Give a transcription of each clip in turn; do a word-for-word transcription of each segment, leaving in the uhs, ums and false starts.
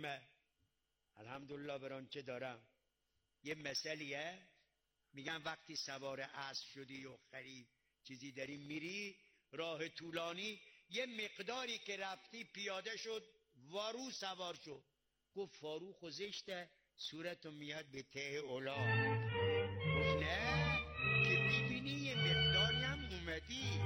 مهمه. الحمدلله بران چه دارم. یه مسئلیه میگن وقتی سوار اسب شدی و خرید چیزی داری میری راه طولانی، یه مقداری که رفتی پیاده شد وارو سوار شد. گفت فاروق و زشته صورتو میاد به ته اولا. گفت نه که میبینی یه مقداری هم اومدی.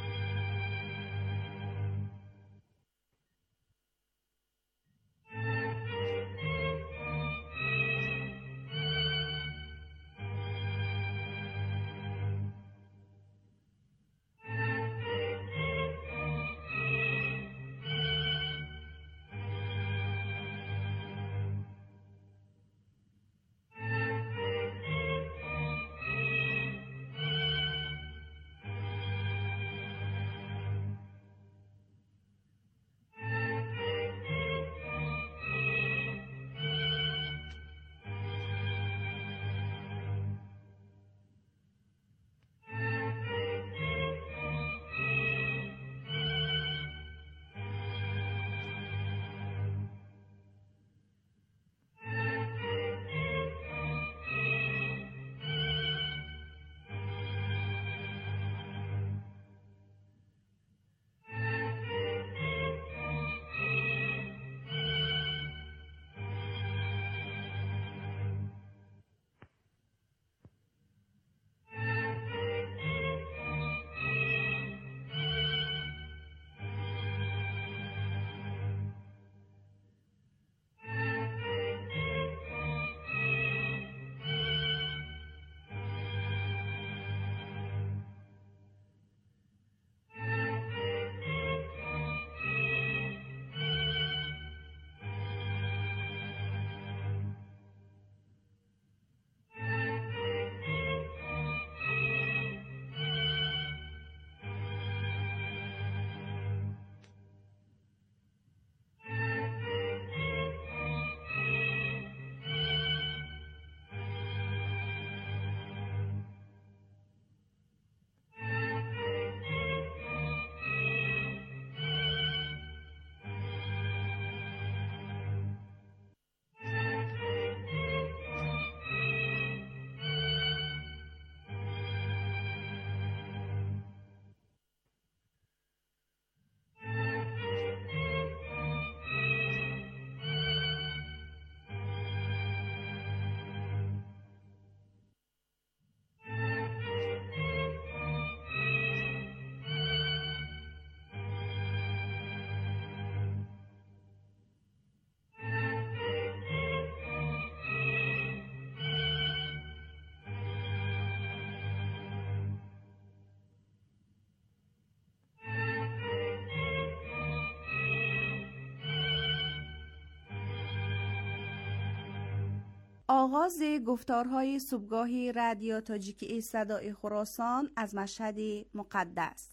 آغاز گفتارهای صبحگاهی رادیو تاجیکی صدای خراسان از مشهد مقدس.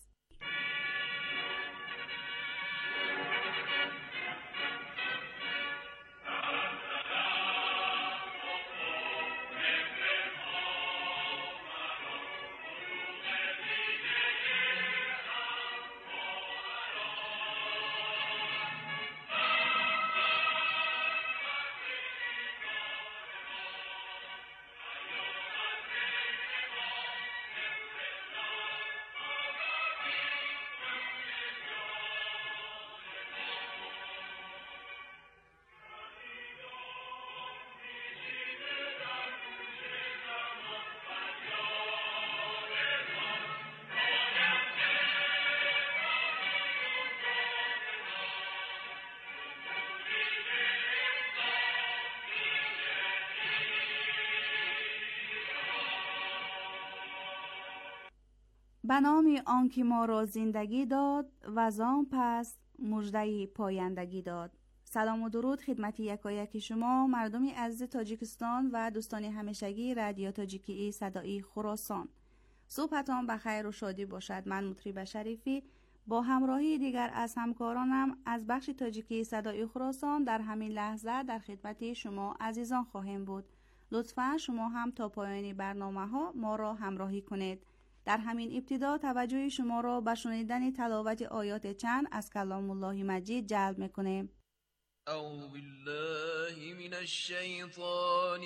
به نام آنکه ما را زندگی داد و زان پس مژده پایندگی داد. سلام و درود خدمت یکایک شما مردم عزیز تاجیکستان و دوستان همیشگی رادیو تاجیکی صدای خراسان. صبحتان بخیر و شادی باشد. من مطرب شریفی با همراهی دیگر از همکارانم از بخش تاجیکی صدای خراسان در همین لحظه در خدمت شما عزیزان خواهیم بود. لطفاً شما هم تا پایان برنامه ها ما را همراهی کنید. در همین ابتدا توجه شما را به شنیدن تلاوت آیات چند از کلام الله مجید جلب می‌کنیم. اعوذ بالله الشيطان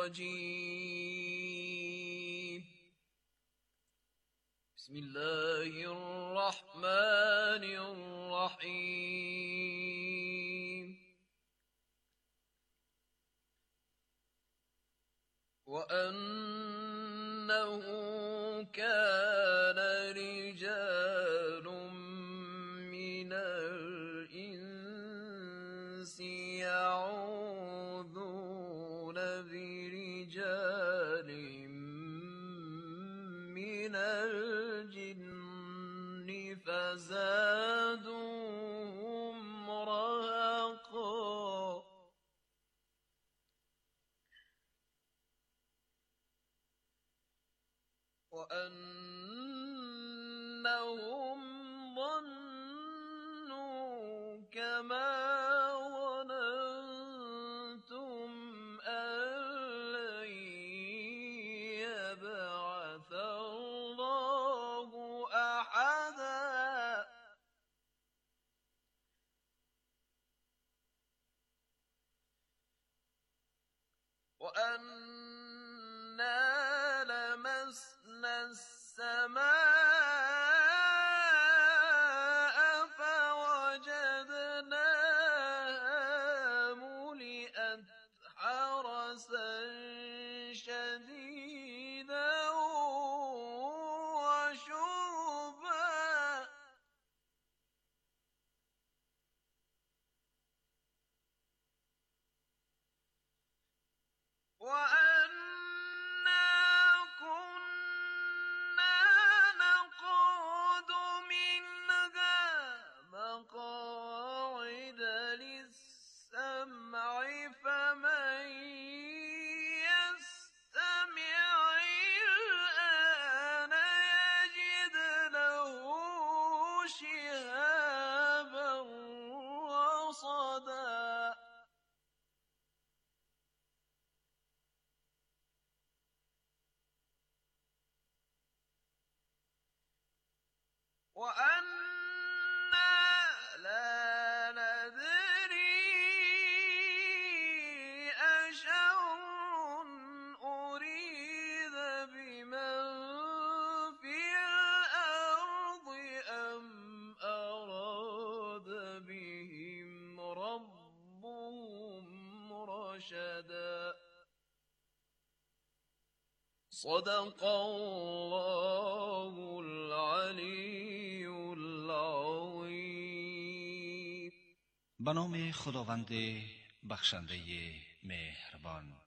الرجيم. بسم الله الرحمن الرحيم. وأنه كان رجال من الإنس يعوذون برجال من الجن فزادوهم رهقا. وأنهم ظنوا كما ظننتم أن لن يبعث الله أحدا. وأنا لمسنا السماء فوجدناها ملئت حرسا شديدا وشربا. وأنا كنا نقعد منها مقاعد للسمع فمن يستمع الآن يجد له شهابا رصدا. وأنا لا ندري أشر أريد بمن في الأرض أم أراد بهم ربهم رشدا. صدق الله العلی العظیم. به نام خداوند بخشنده مهربان.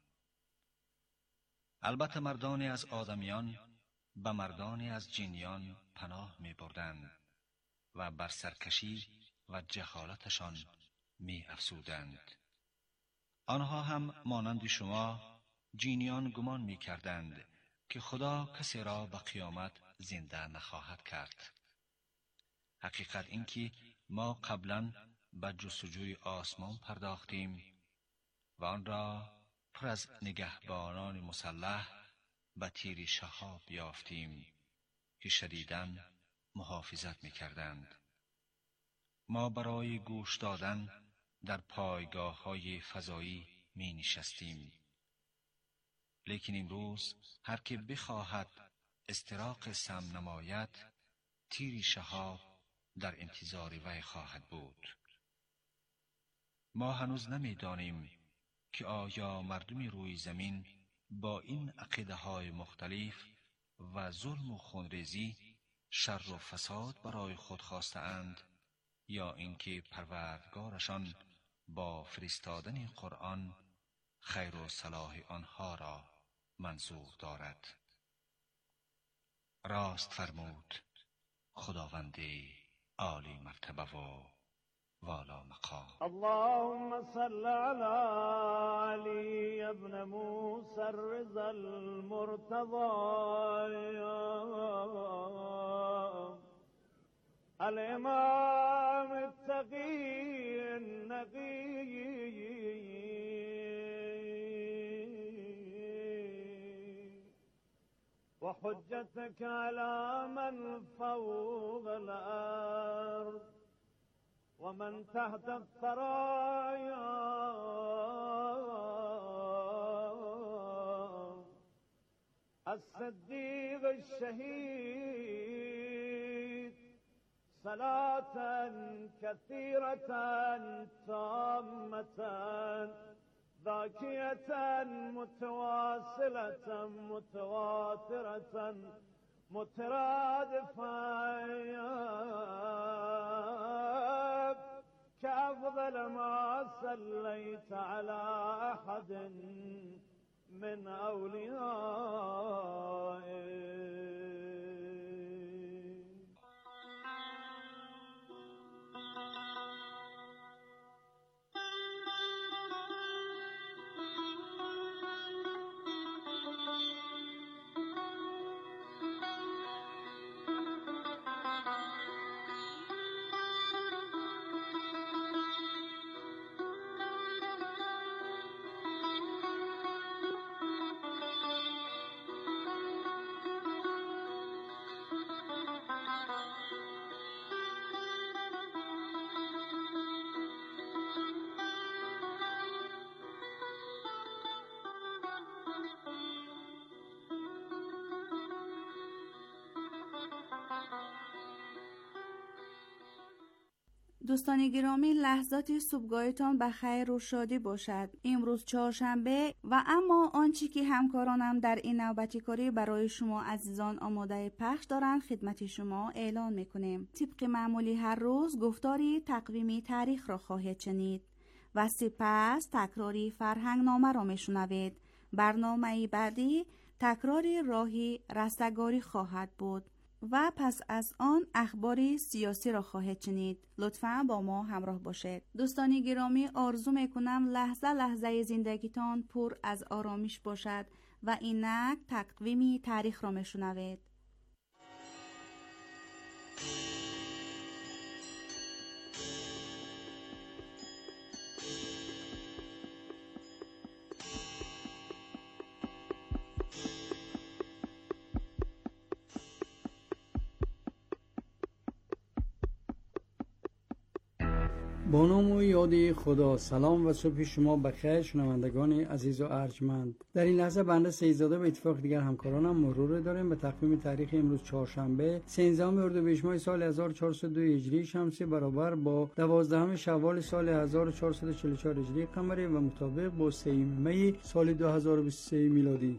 البته مردانی از آدمیان به مردانی از جنیان پناه می بردند و بر سرکشی و جهالتشان می افزودند. آنها هم مانند شما جنیان گمان می کردند که خدا کسی را به قیامت زنده نخواهد کرد. حقیقت این که ما قبلا به جستجوی آسمان پرداختیم و آن را پر از نگهبانان مسلح به تیر شهاب یافتیم که شدیداً محافظت می کردند. ما برای گوش دادن در پایگاه های فضایی می نشستیم. لیکن امروز هر که بخواهد استراق سم نماید، تیر شهاب در انتظار وی خواهد بود. ما هنوز نمی دانیم که آیا مردم روی زمین با این عقیده های مختلف و ظلم و خونریزی شر و فساد برای خود خواستند یا اینکه پروردگارشان با فرستادن قرآن خیر و صلاح آنها را منظور دارد. راست فرمود خداوند عالی مرتبه و والا مقام. اللهم صل على علي ابن موسى الرضا المرتضى الإمام التقي النقي وحجتك على من فوق الأرض ومن تحت الثرايا الصديق الشهيد صلاة كثيرة تامة ذاكية متواصلة متواترة مترادفة كأفضل ما صليت على أحد من أوليائك. دوستان گرامی، لحظاتی صبحگاهتان بخیر و شادی باشد. امروز چهارشنبه و اما آنچه که همکارانم در این نوبتی کاری برای شما عزیزان آماده پخش دارند خدمت شما اعلان میکنیم. طبق معمولی هر روز گفتاری تقویمی تاریخ را خواهید شنید و سپس تکراری فرهنگ نامه را میشنوید. برنامه بعدی تکراری راهی رستگاری خواهد بود و پس از آن اخباری سیاسی را خواهید شنید. لطفاً با ما همراه باشید. دوستانی گرامی، آرزو میکنم لحظه لحظه زندگیتان پر از آرامش باشد و اینک تقویمی تاریخ را میشنوید. با نام و یاد خدا. سلام و صبح شما بخیر شنوندگان عزیز و ارجمند. در این لحظه بنده سیدزاده به اتفاق دیگر همکارانم مرور داریم به تقویم تاریخ امروز چهارشنبه سیزدهم اردیبهشت ماه سال هزار و چهارصد و دو هجری شمسی برابر با دوازدهم شوال سال هزار و چهارصد و چهل و چهار هجری قمری و مطابق با سوم می سال دو هزار و بیست و سه میلادی.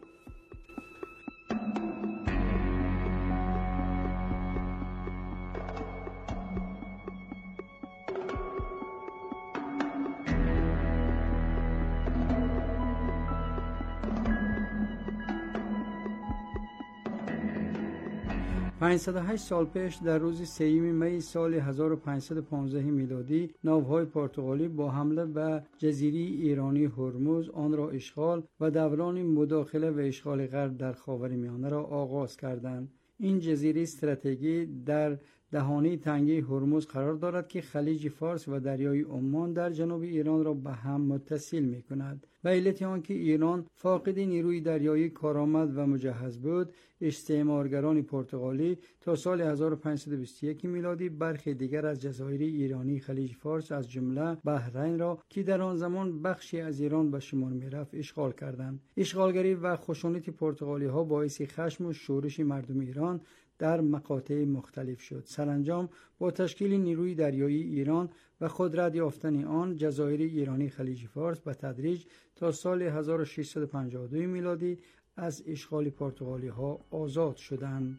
پانصد و هشت سال پیش در روز سوم می سال هزار و پانصد و پانزده میلادی ناوهای پرتغالی با حمله به جزیره ایرانی هرمز آن را اشغال و دوران مداخله و اشغال غرب در خاورمیانه را آغاز کردند. این جزیره استراتژی در دهانه تنگه هرمز قرار دارد که خلیج فارس و دریای عمان در جنوب ایران را به هم متصل می کند. به علت آنکه ایران فاقد نیروی دریایی کارآمد و مجهز بود، استعمارگران پرتغالی تا سال هزار و پانصد و بیست و یک میلادی برخی دیگر از جزایر ایرانی خلیج فارس از جمله بحرین را که در آن زمان بخشی از ایران به شمار می‌رفت اشغال کردند. اشغالگری و خشونت پرتغالی ها باعث خشم و شورش مردم ایران در مقاطع مختلف شد. سرانجام با تشکیل نیروی دریایی ایران و قدرت یافتن آن، جزایر ایرانی خلیج فارس به تدریج تا سال هزار و ششصد و پنجاه و دو میلادی از اشغال پرتغالی ها آزاد شدند.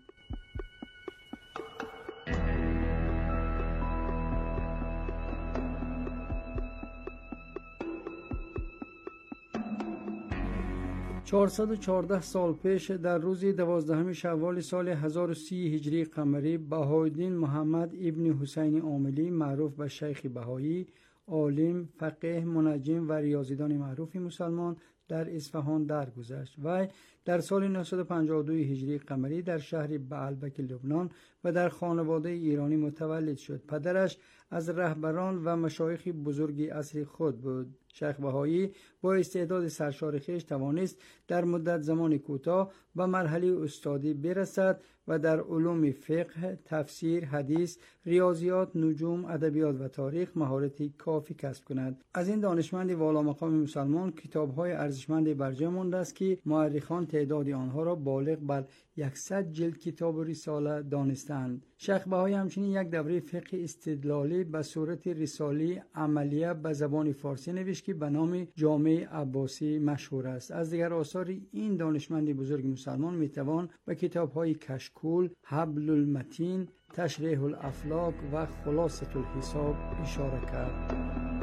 چهارصد و چهارده سال پیش در روز دوازدهم شوال سال هزار و سی هجری قمری بهاءالدین محمد ابن حسین عاملی معروف به شیخ بهایی، عالم، فقیه، منجم و ریاضیدان معروف مسلمان در اصفهان درگذشت. وی در سال نهصد و پنجاه و دو هجری قمری در شهر بعلبک لبنان و در خانواده ایرانی متولد شد. پدرش از رهبران و مشایخ بزرگ اصل خود بود. شیخ بهایی با استعداد سرشار خویش توانست در مدت زمان کوتاه به مرحله استادی برسد و در علوم فقه، تفسیر، حدیث، ریاضیات، نجوم، ادبیات و تاریخ مهارتی کافی کسب کند. از این دانشمند والا مقام مسلمان کتاب‌های ارزشمند برجا مانده است که مورخان تعداد آنها را بالغ بر صد جلد کتاب و رساله دانستند. شیخ بهایی همچنین یک دوره فقه استدلالی به صورت رساله عملیه به زبان فارسی نوشت که به نام جامع عباسی مشهور است. از دیگر آثار این دانشمند بزرگ مسلمان میتوان به کتاب‌های کشکول، حبل المتین، تشریح الافلاک و خلاصة الحساب اشاره کرد.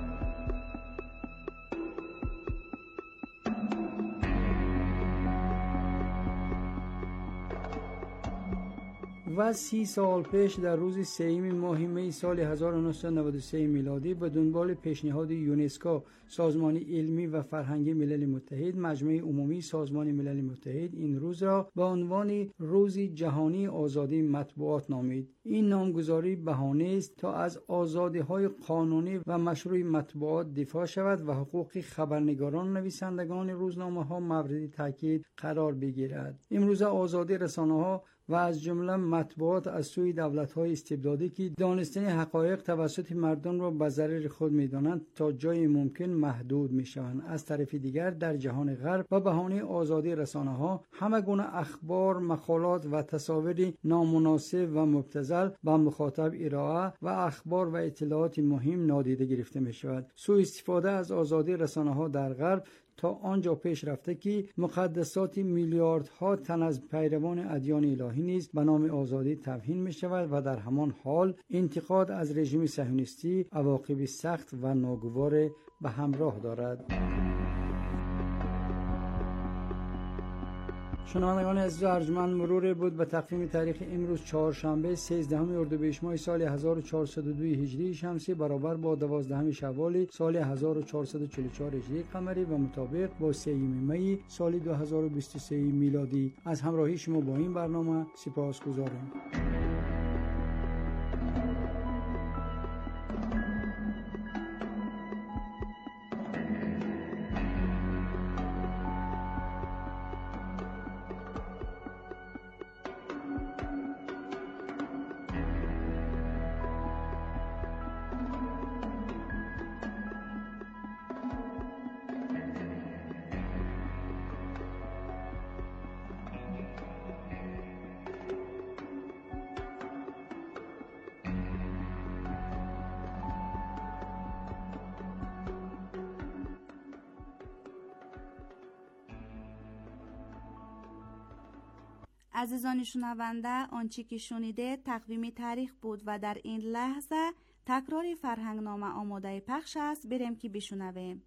و سی سال پیش در روز سوم ماه می سال هزار و نهصد و نود و سه میلادی به دنبال پیشنهاد یونسکو، سازمان علمی و فرهنگی ملل متحد، مجمع عمومی سازمان ملل متحد این روز را به عنوان روز جهانی آزادی مطبوعات نامید. این نامگذاری بهانه است تا از آزادی‌های قانونی و مشروع مطبوعات دفاع شود و حقوق خبرنگاران و نویسندگان روزنامه‌ها مورد تاکید قرار بگیرد. امروز آزادی رسانه‌ها و از جمله مطبوعات از سوی دولت‌های استبدادی که دانستن حقایق توسط مردم را به ضرر خود می‌دانند تا جای ممکن محدود می‌شوند. از طرف دیگر در جهان غرب به بهانه آزادی رسانه‌ها همه گونه اخبار، مقالات و تصاویر نامناسب و مبتذل به مخاطب ارائه و اخبار و اطلاعات مهم نادیده گرفته می‌شود. سوء استفاده از آزادی رسانه‌ها در غرب تا آنجا پیش رفته که مقدسات میلیاردها تن از پیروان ادیان الهی نیز به نام آزادی توهین می شود و در همان حال انتقاد از رژیم صهیونیستی عواقب سخت و ناگوار به همراه دارد. شنوندگان عزیز و ارجمند، مرور بود به تقویم تاریخ امروز چهارشنبه سیزدهم اردیبهشت ماه سال هزار و چهارصد و دو هجری شمسی برابر با دوازدهم شوال سال هزار و چهارصد و چهل و چهار هجری قمری و مطابق با سوم می سال دو هزار و بیست و سه میلادی. از همراهی شما با این برنامه سپاسگزارم. عزیزان شنونده، آنچه که شنیده تقویم تاریخ بود و در این لحظه تکرار فرهنگنامه آماده پخش است. بریم که بشنویم.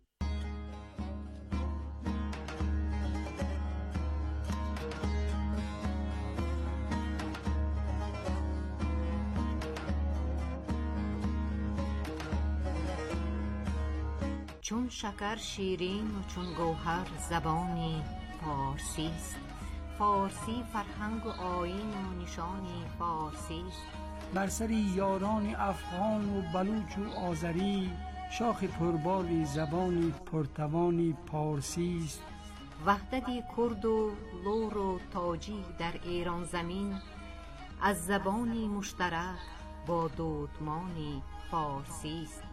چون شکر شیرین و چون گوهر زبانی فارسی است، فارسی فرهنگ و آیین و نشانی فارسی است. بر سر یاران افغان و بلوچ و آذری، شاخ پربال زبانی پرتوانی پارسی است. وحدت کرد و لور و تاجی در ایران زمین، از زبانی مشترک با دودمانی فارسی است.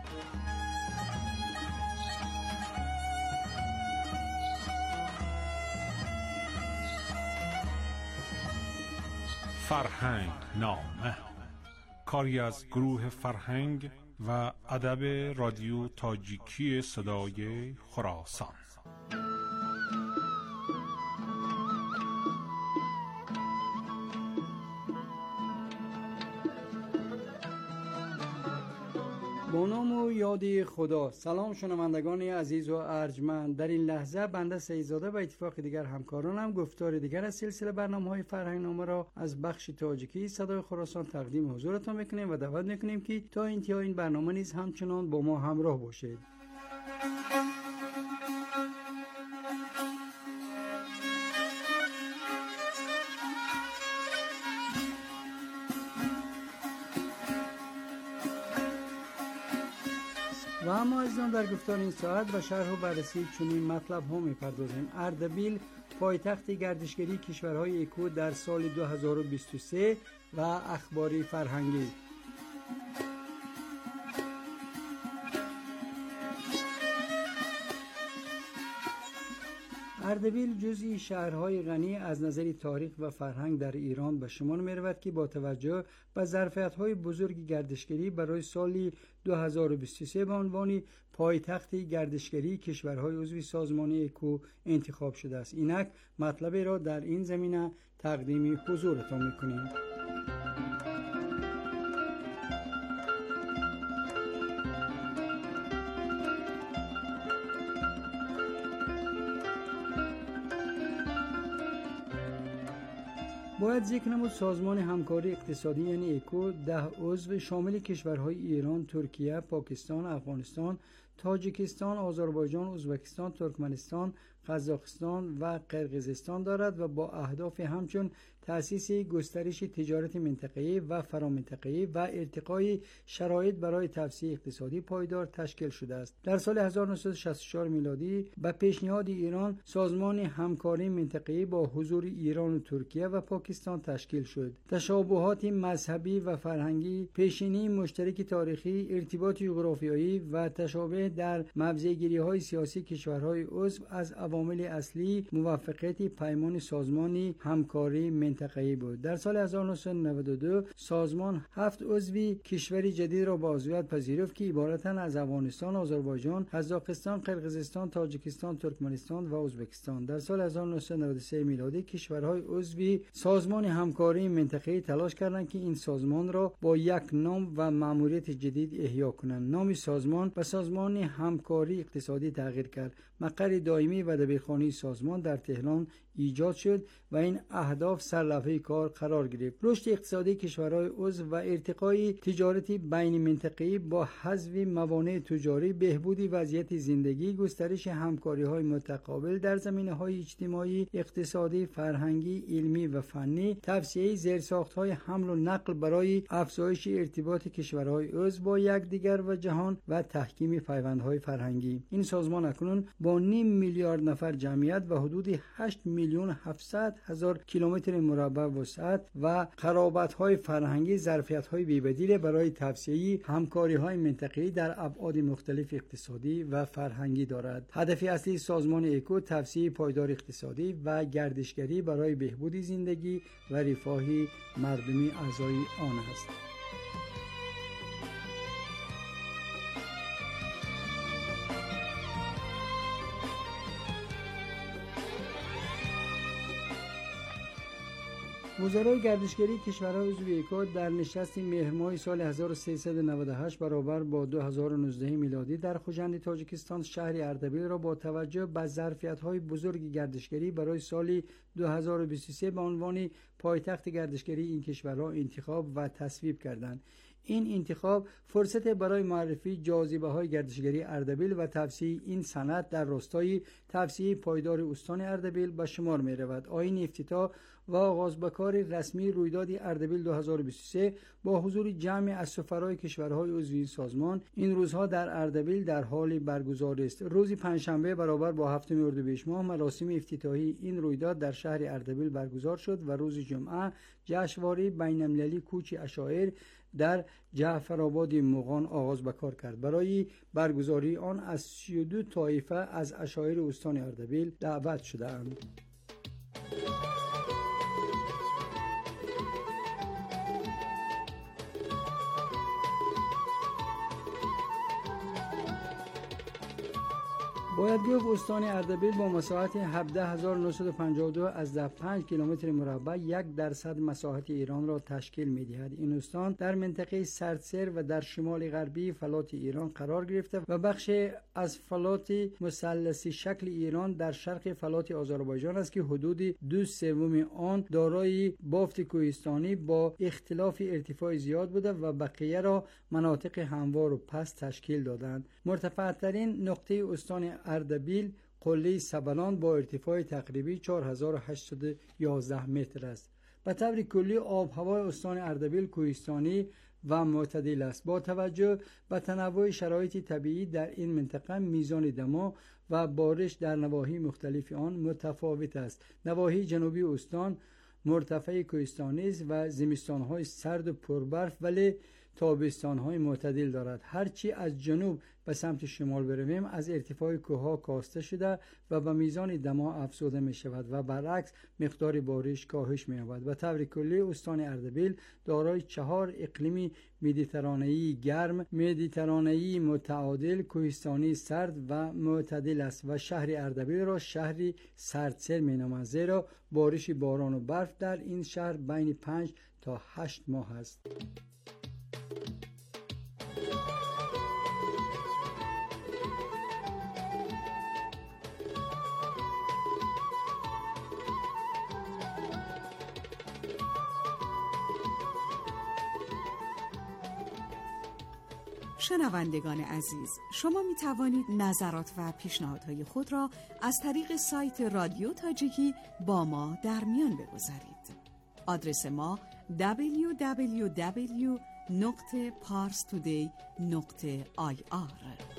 فرهنگ نامه، کاری از گروه فرهنگ و ادب رادیو تاجیکی صدای خراسان. با نام و یاد خدا. سلام شنوندگان عزیز و ارجمند. در این لحظه بنده سیدزاده و اتفاق دیگر همکارانم گفتار دیگر از سلسله برنامه‌های فرهنگنامه را از بخش تاجیکی صدای خراسان تقدیم حضورتان میکنیم و دعوت میکنیم که تا انتهای این برنامه نیز همچنان با ما همراه باشید. و اما عزیزان در گفتار این ساعت و شرح و بررسی چنین مطلب ها می‌پردازیم. اردبیل پایتخت گردشگری کشورهای اکو در سال دو هزار و بیست و سه و اخبار فرهنگی. اردبیل جزئی شهرهای غنی از نظر تاریخ و فرهنگ در ایران به شمار می‌رود که با توجه به ظرفیت‌های بزرگ گردشگری برای سال دو هزار و بیست و سه به عنوان پایتخت گردشگری کشورهای عضو سازمان اکو انتخاب شده است. اینک مطلبی را در این زمینه تقدیم حضورتان می‌کنیم. باید ذکر نمود سازمان همکاری اقتصادی یعنی اکو ده عضو شامل کشورهای ایران، ترکیه، پاکستان، افغانستان، تاجیکستان، آذربایجان، ازبکستان، ترکمنستان، قزاقستان و قرقیزستان دارد و با اهداف همچون تأسیس گسترش تجارت منطقه‌ای و فرامنطقه‌ای و ارتقای شرایط برای توسعه اقتصادی پایدار تشکیل شده است. در سال هزار و نهصد و شصت و چهار میلادی به پیشنهاد ایران سازمان همکاری منطقه‌ای با حضور ایران و ترکیه و پاکستان تشکیل شد. تشابهات مذهبی و فرهنگی، پیشینی مشترک تاریخی، ارتباط جغرافیایی و تشابه در موضع‌گیری‌های سیاسی کشورهای عضو از عوامل اصلی موفقیت پیمان سازمان همکاری منطقه‌ای بود. در سال هزار و نهصد و نود و دو سازمان هفت عضوی کشور جدید را به عضویت پذیرفت که عبارتند از افغانستان، آذربایجان، قزاقستان، قرقیزستان، تاجیکستان، ترکمنستان و ازبکستان. در سال هزار و نهصد و نود و سه میلادی کشورهای عضوی سازمان همکاری منطقه‌ای تلاش کردند که این سازمان را با یک نام و مأموریت جدید احیا کنند. نام سازمان به سازمان همکاری اقتصادی تغییر کرد. مقر دائمی و دبیرخانه سازمان در تهران ایجاد شد و این اهداف سرلوحه کار قرار گرفت. رشد اقتصادی کشورهای عضو و ارتقای تجارتی بین منطقه‌ای با حذف موانع تجاری، بهبود وضعیت زندگی، گسترش همکاری‌های متقابل در زمینه‌های اجتماعی، اقتصادی، فرهنگی، علمی و فنی، توسعه زیرساخت‌های حمل و نقل برای افزایش ارتباط کشورهای عضو با یکدیگر و جهان و تحکیم پیوندهای فرهنگی. این سازمان اکنون با نیم میلیارد نفر جمعیت و حدود هشت میلیون هفتصد هزار کیلومتر مربع وسعت و قرابت‌های فرهنگی ظرفیت‌های بی‌بدیل برای توسعه همکاری‌های منطقه‌ای در ابعاد مختلف اقتصادی و فرهنگی دارد. هدف اصلی سازمان اکو توسعه پایدار اقتصادی و گردشگری برای بهبود زندگی و رفاه مردمی اعضای آن است. وزرای گردشگری کشورهای عضو اکو در نشست مهر ماه سال هزار و سیصد و نود و هشت برابر با دو هزار و نوزده میلادی در خوجند تاجیکستان شهر اردبیل را با توجه به ظرفیت‌های بزرگ گردشگری برای سال دو هزار و بیست و سه به عنوان پایتخت گردشگری این کشورها انتخاب و تصویب کردند. این انتخاب فرصت برای معرفی جاذبه‌های گردشگری اردبیل و توسعه این صنعت در راستای توسعه پایدار استان اردبیل به شمار می‌رود. آیین افتتاح و آغاز به کار رسمی رویداد اردبیل دو هزار و بیست و سه با حضور جمع از سفرای کشورهای عضو این سازمان این روزها در اردبیل در حال برگزاری است. روز پنجشنبه برابر با هفتم اردیبهشت ماه مراسم افتتاحی این رویداد در شهر اردبیل برگزار شد و روز جمعه جشنواره بین‌المللی کوچ اشاعر در جعفرآباد مغان آغاز به کار کرد. برای برگزاری آن از سی و دو طایفه از اشاعر استان اردبیل دعوت شدند. باید گفت استان اردبیل با مساحت هفده هزار و نهصد و پنجاه و دو از پنج کیلومتر مربع یک درصد مساحت ایران را تشکیل می‌دهد. این استان در منطقه سردسر و در شمال غربی فلات ایران قرار گرفته و بخش از فلات مثلثی شکل ایران در شرق فلات آذربایجان است که حدود دو سوم آن دارای بافت کوهستانی با اختلاف ارتفاع زیاد بوده و بقیه را مناطق هموار و پست تشکیل دادند. مرتفع‌ترین نقطه استان اردبیل قله سبلان با ارتفاع تقریبی چهار هزار و هشتصد و یازده متر است. به طور کلی آب هوای استان اردبیل کوهستانی و معتدل است. با توجه به تنوع شرایط طبیعی در این منطقه میزان دما و بارش در نواحی مختلف آن متفاوت است. نواحی جنوبی استان مرتفع کوهستانی است و زمستان‌های سرد و پربرف ولی تابستان‌های معتدل دارد. هرچی از جنوب به سمت شمال برویم از ارتفاع کوه‌ها کاسته شده و به میزان دما افزوده می شود و برعکس مقدار بارش کاهش می یابد. به طور کلی استان اردبیل دارای چهار اقلیم مدیترانه‌ای گرم، مدیترانه‌ای متعادل، کوهستانی سرد و معتدل است و شهر اردبیل را شهری سردسیر می نامند، زیرا بارش باران و برف در این شهر بین پنج تا هشت ماه است. شنوندگان عزیز، شما می توانید نظرات و پیشنهادهای خود را از طریق سایت رادیو تاجیکی با ما در میان بگذارید. آدرس ما دبلیو دبلیو دبلیو نقطه پارس تودی نقطه آی آر.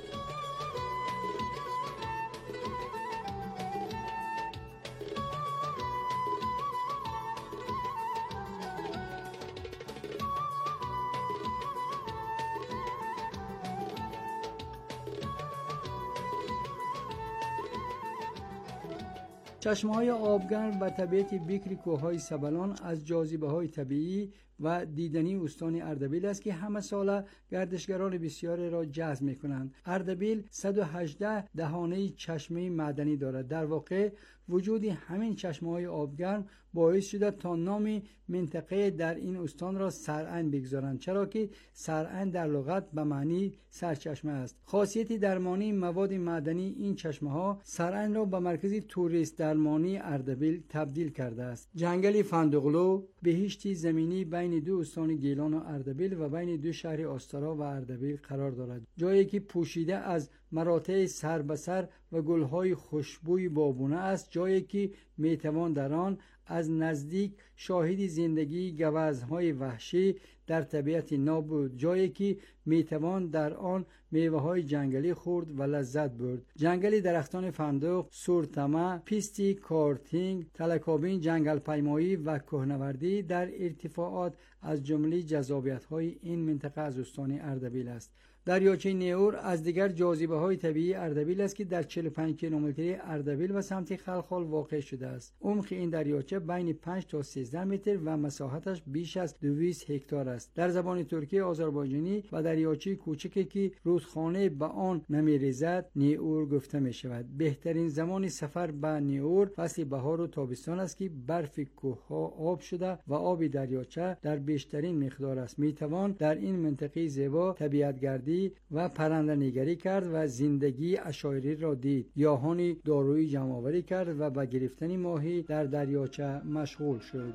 چشمه‌های آبگرم و طبیعت بیکری کوههای سبلان از جاذبه‌های طبیعی و دیدنی استان اردبیل است که همه ساله گردشگران بسیاری را جذب می‌کنند. اردبیل صد و هجده دهانه چشمه معدنی دارد. در واقع وجود همین چشمه‌های آبگرم باعث شده تا نام منطقه در این استان را سرعین بگذارند، چرا که سرعین در لغت به معنی سرچشمه است. خاصیت درمانی مواد معدنی این چشمه‌ها سرعین را به مرکز توریست درمانی اردبیل تبدیل کرده است. جنگل فندقلو بهشتی زمینی بین دو استان گیلان و اردبیل و بین دو شهر آستارا و اردبیل قرار دارد، جایی که پوشیده از مراتع سر به سر و گل‌های خوشبوی بابونه است، جایی که میتوان در آن از نزدیک شاهد زندگی گوزن‌های وحشی در طبیعت نابود، جایی که میتوان در آن میوه‌های جنگلی خورد و لذت برد. جنگل درختان فندق، سورتمه، پیستی کارتینگ، تلکابین، جنگل پیمایی و کوهنوردی در ارتفاعات از جمله جذابیت‌های این منطقه از استان اردبیل است. دریاچه نیور از دیگر جاذبه‌های طبیعی اردبیل است که در چهل و پنج کیلومتری اردبیل و سمت خلخال واقع شده است. عمق این دریاچه بین پنج تا سیزده متر و مساحتش بیش از دویست هکتار است. در زبان ترکی آذربایجانی و دریاچه کوچکی که رودخانه به آن نمی‌ریزد نیور گفته می شود. بهترین زمان سفر به نیور فصل بهار و تابستان است که برف کوه‌ها آب شده و آب دریاچه در بیشترین مقدار است. می توان در این منطقه زیبا طبیعت‌گردی و پرنده نگری کرد و زندگی عشایری را دید. گیاهان دارویی جمع‌آوری کرد و به گرفتن ماهی در دریاچه مشغول شد.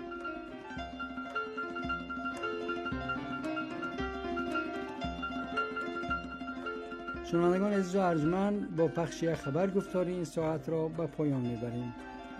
شنوندگان عزیز و ارجمند، با پخش یک خبر گفتاری این ساعت را به پایان میبریم.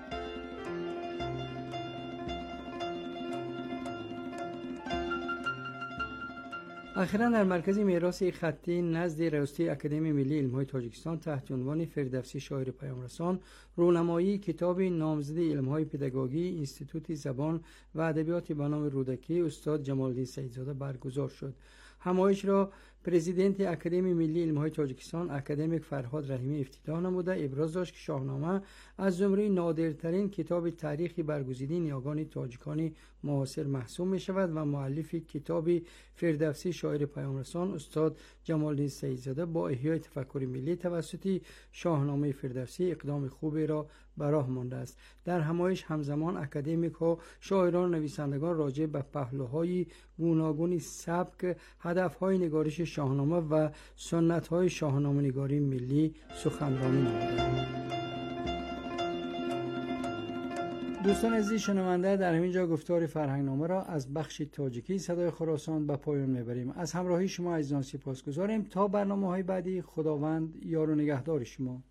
اخیراً در مرکز میراث خطی نزد راستی اکادمی ملی علم‌های تاجیکستان تحت عنوان فردوسی شاعر پیامرسان رونمایی کتاب نامزد علم‌های پداگوژی اینستیتوت زبان و ادبیات به نام رودکی استاد جمال‌الدین سعیدزاده برگزار شد. همایش را پرزیدنت اکادمی ملی علم‌های تاجیکستان اکادمیک فرهاد رحیمی افتتاح نموده ابراز داشت که شاهنامه از زمره نادرترین کتاب تاریخی برگزیده نیاگان تاجیکان معاصر محسوب می شود و مؤلف کتاب فردوسی شاعر پیامرسان استاد جمال‌الدین سعیدزاده با احیای تفکر ملی توسط شاهنامه فردوسی اقدام خوبی را به راه مانده است. در همایش همزمان اکادمیک ها، شاعران و نویسندگان راجع به پهلوهای گوناگون سبک، هدفهای نگارش شاهنامه و سنت‌های شاهنامه نگاری ملی سخنرانی نمودند. دوستان عزیز شنونده، در همین جا گفتار فرهنگنامه را از بخش تاجیکی صدای خراسان به پایان میبریم. از همراهی شما عزیزان سپاسگزاریم. تا برنامه‌های بعدی، خداوند یار و نگهدار شما.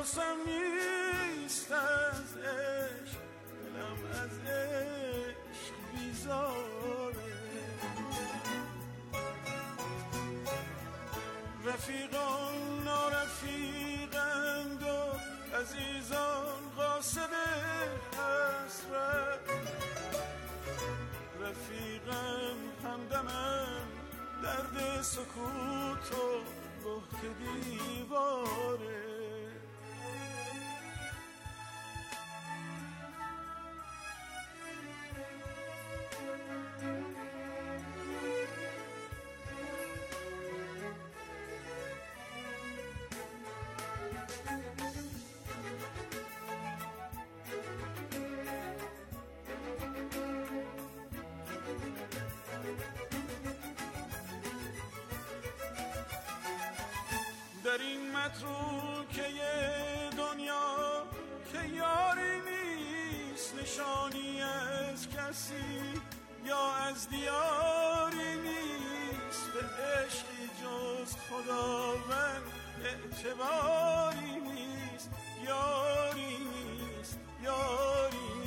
حراسم نیست از عشق، دلم از عشق بیزاره. رفیقان نارفیقند و عزیزان قاصد حسرت، رفیقم همدمم درد سکوت و بهت دیواره. در این متروکه دنیا که یاری نیست، نشانی از کسی یا از دیاری نیست، به عشقی جز خداوند اعتباری نیست، یاری نیست، یاری نیست.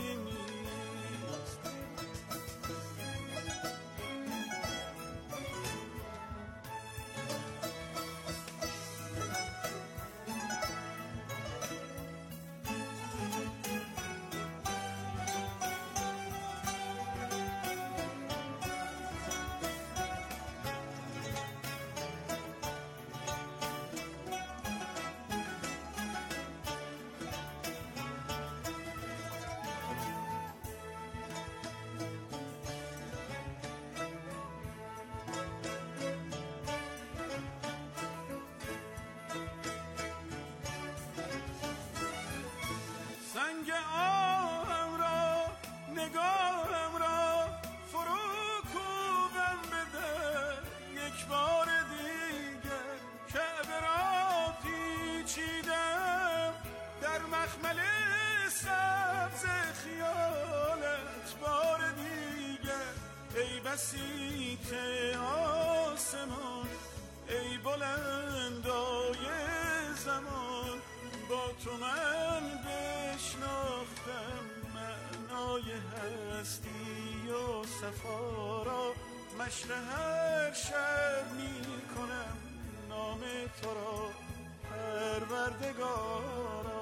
سنگ آهم را نگاهم را فرو کوبم بده یک بار دیگر، کعبه را پیچیدم در مخمل سبز خیالت بار دیگر. ای بسیط آسمان، ای بلندای زمان، با تو من بشناختم معنای هستی و صفا را. مشق هر شب می کنم نام تو را پروردگارا.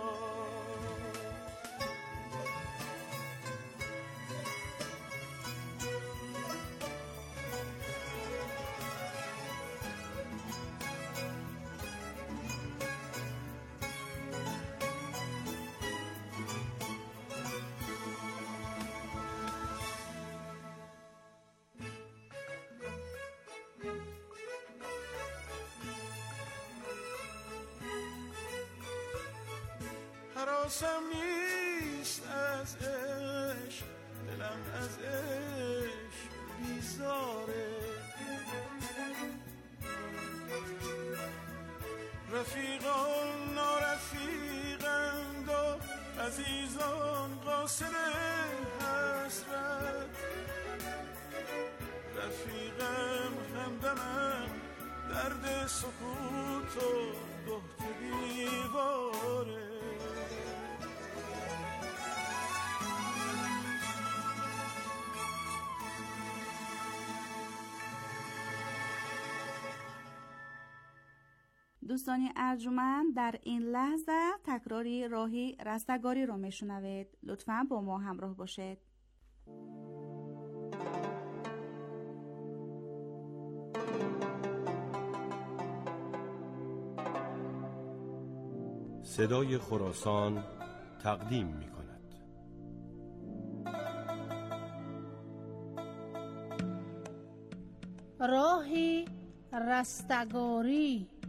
حراسم نیست از عشق، دلم از عشق بیزاره. رفیقان نارفیقند و عزیزان قاصد حسرت، رفیقم همدمم درد سکوت و بهت دیواره. دوستان ارجمند، در این لحظه تکراری راهی رستگاری رو میشنوید. لطفاً با ما همراه باشید. صدای خراسان تقدیم می کند. راهی رستگاری،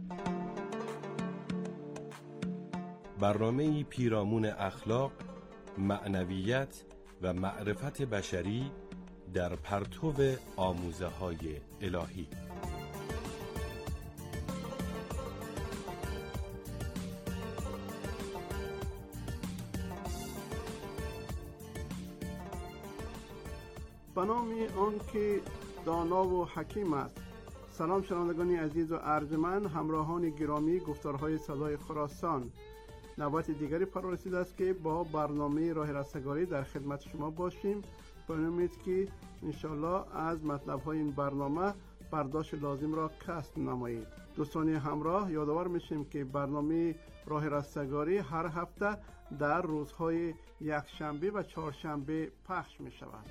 برنامه‌ای پیرامون اخلاق، معنویت و معرفت بشری در پرتو آموزه‌های الهی. به نام آن که دانا و حکیم است. سلام شنوندگان عزیز و ارجمند، همراهان گرامی گفتارهای صدای خراسان. نوبت دیگری فرا رسیده است که با برنامه راه رستگاری در خدمت شما باشیم. با امید که انشالله از مطلب‌های این برنامه برداشت لازم را کسب نمایید. دوستان همراه، یادآور میشیم که برنامه راه رستگاری هر هفته در روزهای یکشنبه و چهارشنبه پخش می شود.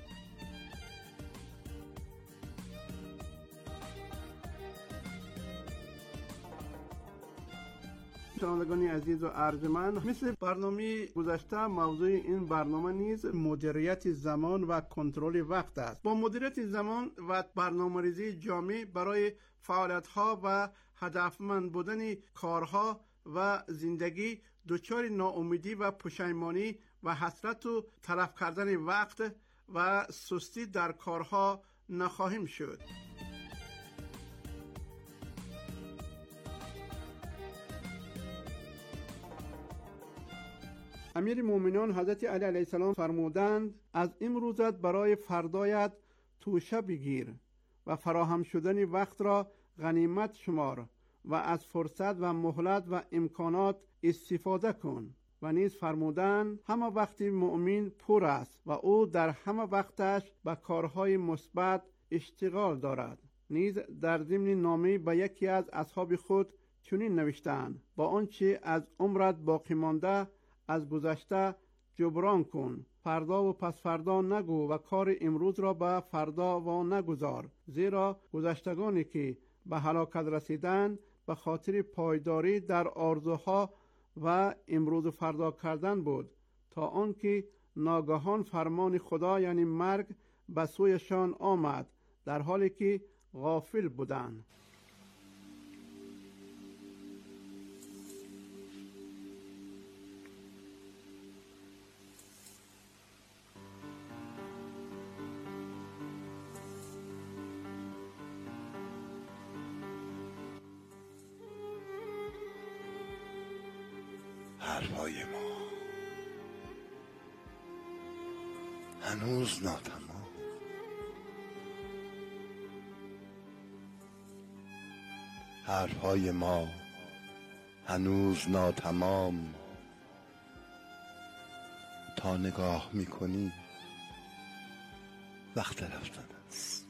شنوندگان عزیز و ارجمند، مثل برنامه گذشته موضوع این برنامه نیز مدیریت زمان و کنترل وقت است. با مدیریت زمان و برنامه‌ریزی جامع برای فعالیت‌ها و هدفمند بودن کارها و زندگی، دچار ناامیدی و پشیمانی و حسرت و تلف کردن وقت و سستی در کارها نخواهیم شد. امیر مومنان حضرت علی علیه السلام فرمودند از امروزت برای فردایت توشه بگیر و فراهم شدن وقت را غنیمت شمار و از فرصت و مهلت و امکانات استفاده کن. و نیز فرمودند همه وقتی مؤمن پر است و او در همه وقتش به کارهای مثبت اشتغال دارد. نیز در ضمن نامه به یکی از اصحاب خود چنین نوشتند: با آنچه از عمرت باقی مانده از گذشته جبران کن. فردا و پس فردا نگو و کار امروز را به فردا و نگذار، زیرا گذشتگانی که به هلاکت رسیدند به خاطر پایداری در آرزوها و امروز و فردا کردن بود، تا آنکه ناگهان فرمان خدا یعنی مرگ به سویشان آمد در حالی که غافل بودند. حرفای ما هنوز ناتمام، حرفهای ما هنوز ناتمام. تا نگاه میکنی وقت رفتن است.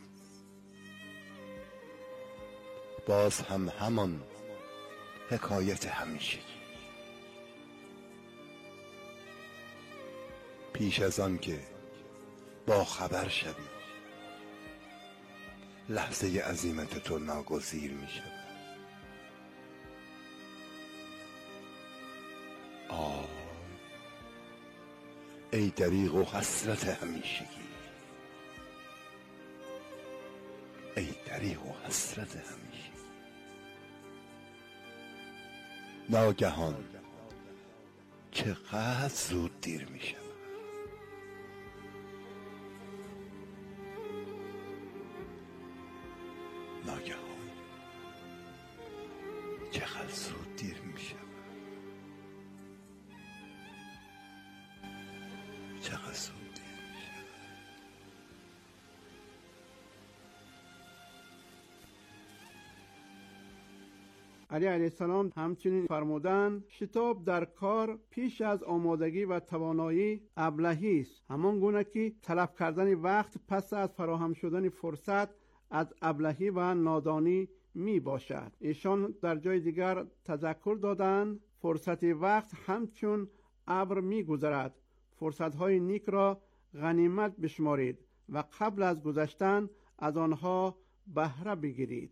باز هم همان حکایت همیشگی. پیش از آن که با خبر شوی لحظه عزیمت تو ناگزیر می شود. آه ای دریغ و حسرت همیشگی، ای دریغ و حسرت همیشگی. ناگهان چقدر زود دیر می شود. ناگهان چقدر زود دیر می شود. چقدر زود دیر می شود. علی علیه السلام همچنین فرمودند شتاب در کار پیش از آمادگی و توانایی ابلهی است، همان گونه که تلف کردن وقت پس از فراهم شدن فرصت از ابلهی و نادانی می باشد. ایشان در جای دیگر تذکر دادند فرصت وقت همچون ابر می گذرد. فرصت‌های نیک را غنیمت بشمارید و قبل از گذشتن از آنها بهره بگیرید.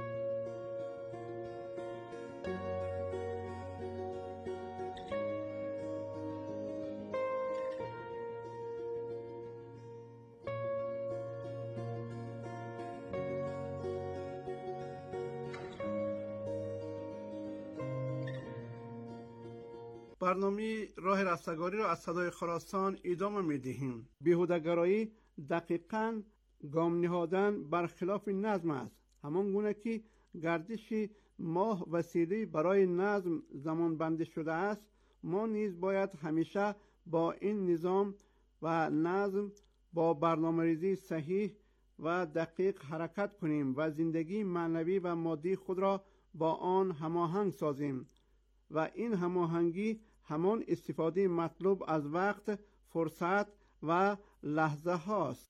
برنامه راه رستگاری را از صدای خراسان ادامه می‌دهیم. بیهوده‌گرایی دقیقاً گام نهادن برخلاف نظم است. همان گونه که گردش ماه وسیله برای نظم زمان بندی شده است، ما نیز باید همیشه با این نظام و نظم با برنامه‌ریزی صحیح و دقیق حرکت کنیم و زندگی معنوی و مادی خود را با آن هماهنگ سازیم و این هماهنگی همان استفاده مطلوب از وقت، فرصت و لحظه هاست.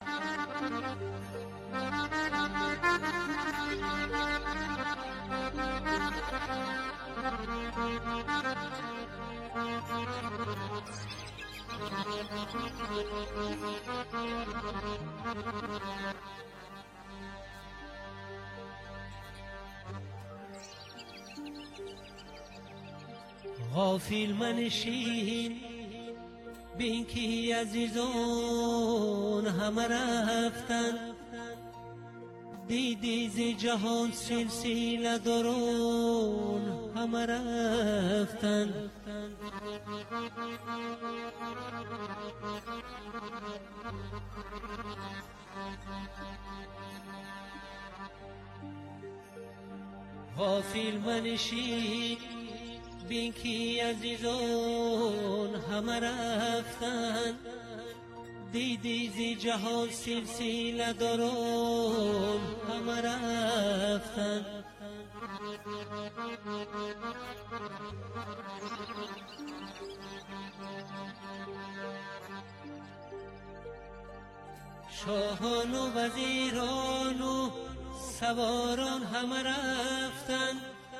غافل منشین بین که عزیزان همه رفتن، دیدی ز جهان سلسله داران همه رفتن. غافل منشین بین که عزیزان همه رفتن، دیدی زی جهان سلسله داران همه رفتن. شاهان و وزیران و سواران همه رفتن،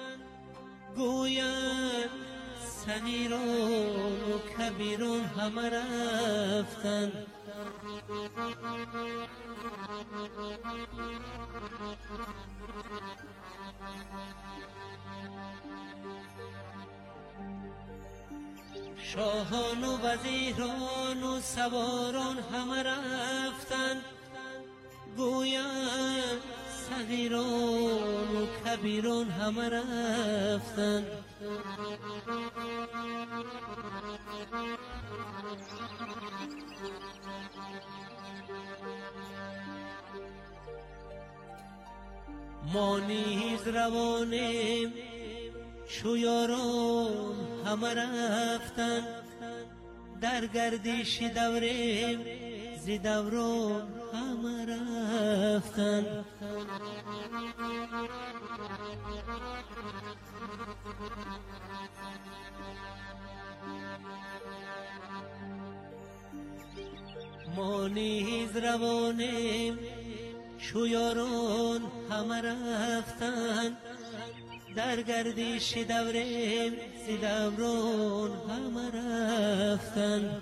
گویند صغیران و کبیران همه رفتن. شاهان و وزیران و سواران همه رفتن، گویند صغیران و کبیران همه رفتن. ما نیز روانیم چو یاران همه رفتن، در گردش دوریم ز دوران همه رفتن. ما نیز روانیم چو یاران همه رفتن، در گردش دوریم ز دوران همه رفتن.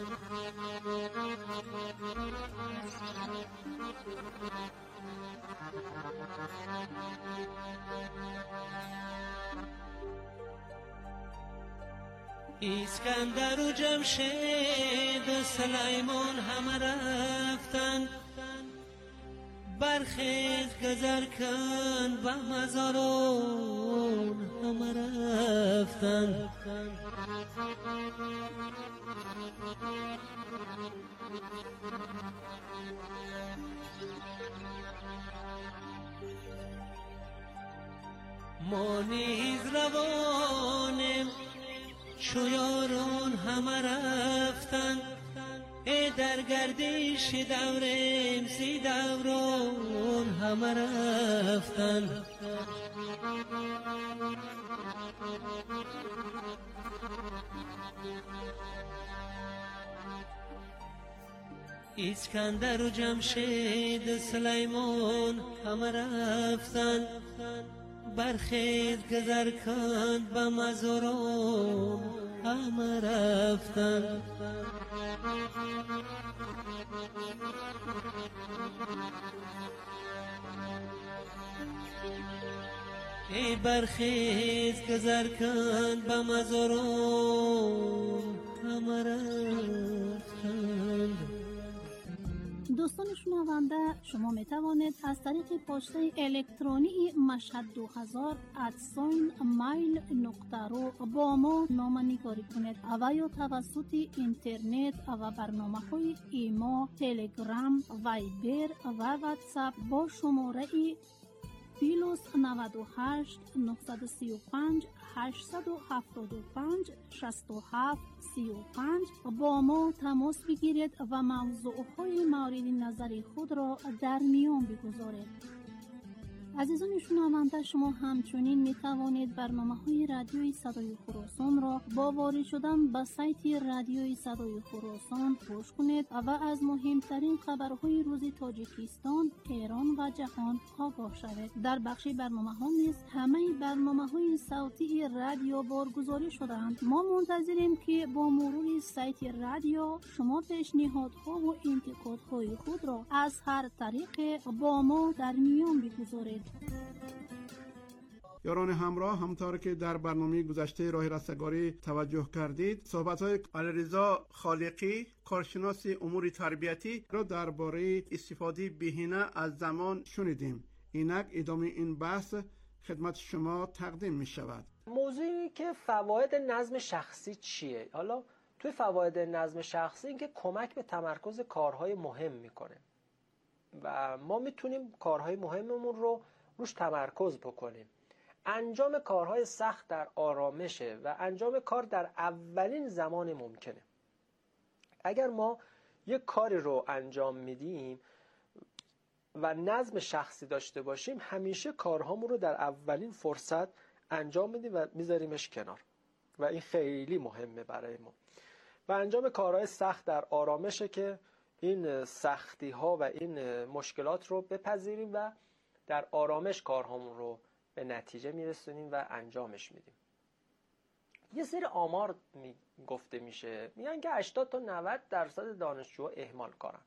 اسکندر و جمشید و سلیمان همه رفتن، برخیز گذر کن به مزاران همه رفتن. ما نیز روانیم چو یاران همه رفتن، ای در گردش دوریم ز دوران همه رفتن. اسکندر و جمشید و سلیمان همه رفتن، برخیز گذر کن به مزاران همه رفتن. ای برخیز گذر کن به مزاران همه رفتن. دوستان شنونده، شما می توانید از طریق پسته الکترونی مشهد دو هزار ات مایل نقطه رو با ما نامه‌نگاری کنید و یا توسط اینترنت و برنامه های ایما، تلگرام، وایبر و واتساپ با شماره پلوس نود و هشت نهصد و سی و پنج هشتصد و هفتاد و پنج شصت و هفت سی و پنج با ما تماس بگیرید و موضوعهای مورد نظر خود را در میان بگذارید. عزیزان شنونده، شما همچنین می توانید برنامه‌های رادیوی صدای خراسان را با وارد شدن به سایت رادیوی صدای خراسان گوش کنید و از مهمترین خبرهای روز تاجیکستان، ایران و جهان آگاه شوید. در بخش برنامه‌ها نیز همه برنامه‌های صوتی رادیو بارگذاری شده‌اند. ما منتظریم که با مرور سایت رادیو شما پیشنهادها و انتقادهای خود را از هر طریق با ما در میان بگذارید. یاران همراه، همطور که در برنامه گذشته راه رستگاری توجه کردید، صحبت‌های علیرضا خالقی، کارشناس امور تربیتی را درباره استفاده بهینه از زمان شنیدیم. اینک ادامه این بحث خدمت شما تقدیم می شود. موضوعی که فواید نظم شخصی چیه؟ حالا توی فواید نظم شخصی این که کمک به تمرکز کارهای مهم میکنه و ما میتونیم کارهای مهممون رو روش تمرکز بکنیم. انجام کارهای سخت در آرامشه و انجام کار در اولین زمان ممکنه. اگر ما یک کاری رو انجام میدیم و نظم شخصی داشته باشیم، همیشه کارهامون رو در اولین فرصت انجام میدیم و میذاریمش کنار و این خیلی مهمه برای ما. و انجام کارهای سخت در آرامشه که این سختی ها و این مشکلات رو بپذیریم و در آرامش کارهامون رو به نتیجه میرسونیم و انجامش میدیم. یه سری آمار می گفته میشه، میگن که هشتاد تا نود درصد دانشجوها اهمال کارن.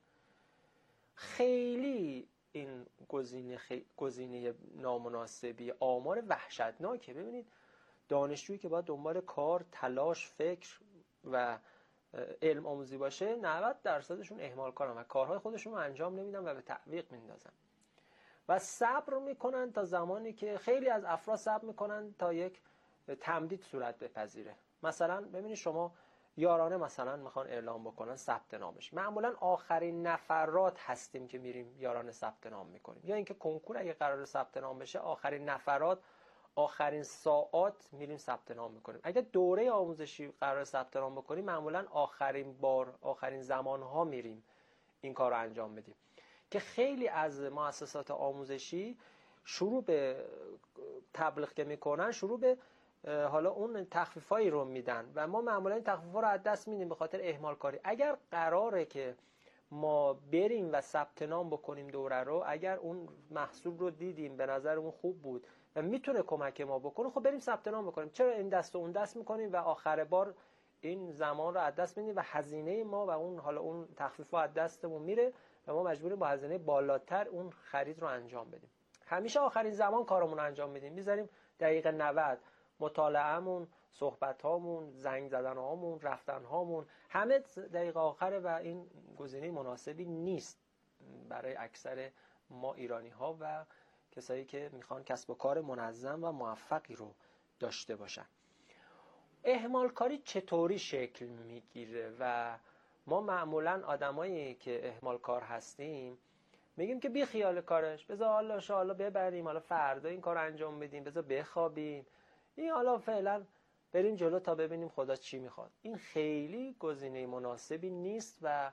خیلی این گزینه خی... گزینه نامناسبی، آمار وحشتناکه. ببینید دانشجویی که باید دنبال کار، تلاش، فکر و علم آموزی باشه، نود درصدشون اهمال کارن و کارهای خودشون رو انجام نمیدن و به تعویق میندازن و صبر میکنن تا زمانی که خیلی از افراد صبر میکنن تا یک تمدید صورت بپذیره. مثلا ببینید شما یارانه مثلا میخوان اعلام بکنن ثبت نامش، معمولا آخرین نفرات هستیم که میریم یارانه ثبت نام میکنیم، یا اینکه کنکور اگه قرار ثبت نام بشه آخرین نفرات آخرین ساعات میریم ثبت نام میکنیم. اگه دوره آموزشی قرار ثبت نام بکنیم معمولا آخرین بار آخرین زمانها میریم این کار رو انجام بدیم، که خیلی از مؤسسات آموزشی شروع به تبلیغ که میکنن شروع به حالا اون تخفیفایی رو میدن و ما معمولا این تخفیفا رو از دست میدیم به خاطر اهمال کاری. اگر قراره که ما بریم و ثبت نام بکنیم دوره رو، اگر اون محصول رو دیدیم به نظرمون خوب بود و میتونه کمک ما بکنه، خب بریم ثبت نام بکنیم. چرا این دست و اون دست میکنیم و آخر بار این زمان رو از دست میدیم و هزینه ما و اون حالا اون تخفیفا از دستمون میره و ما مجبوریم با هزینه بالاتر اون خرید رو انجام بدیم. همیشه آخرین زمان کارمون انجام میدیم، میذاریم دقیقه نود مطالعه‌مون، صحبت‌هامون، زنگ زدن‌هامون، رفتن‌هامون همه دقیقه آخره و این گزینه مناسبی نیست برای اکثر ما ایرانی‌ها و کسایی که میخوان کسب و کار منظم و موفقی رو داشته باشن. اهمال کاری چطوری شکل میگیره؟ و ما معمولا آدمایی که اهمال کار هستیم میگیم که بی خیال کارش، بذار حالا ان شاءالله ببریم، حالا فردا این کار انجام بدیم، بذار بخوابیم، این حالا فعلا بریم جلو تا ببینیم خدا چی میخواد. این خیلی گزینه مناسبی نیست و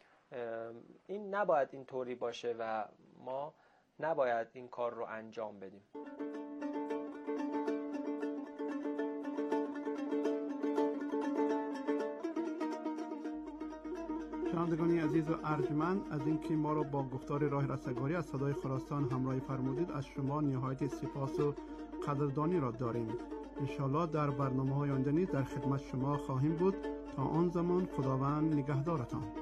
این نباید این طوری باشه و ما نباید این کار رو انجام بدیم. شنوندگان عزیز و ارجمند، از اینکه ما را با گفتار راه رستگاری از صدای خراسان همراهی فرمودید از شما نهایت سپاس و قدردانی را داریم. انشالله در برنامه های آینده نیز در خدمت شما خواهیم بود. تا آن زمان خداوند نگهدارتان.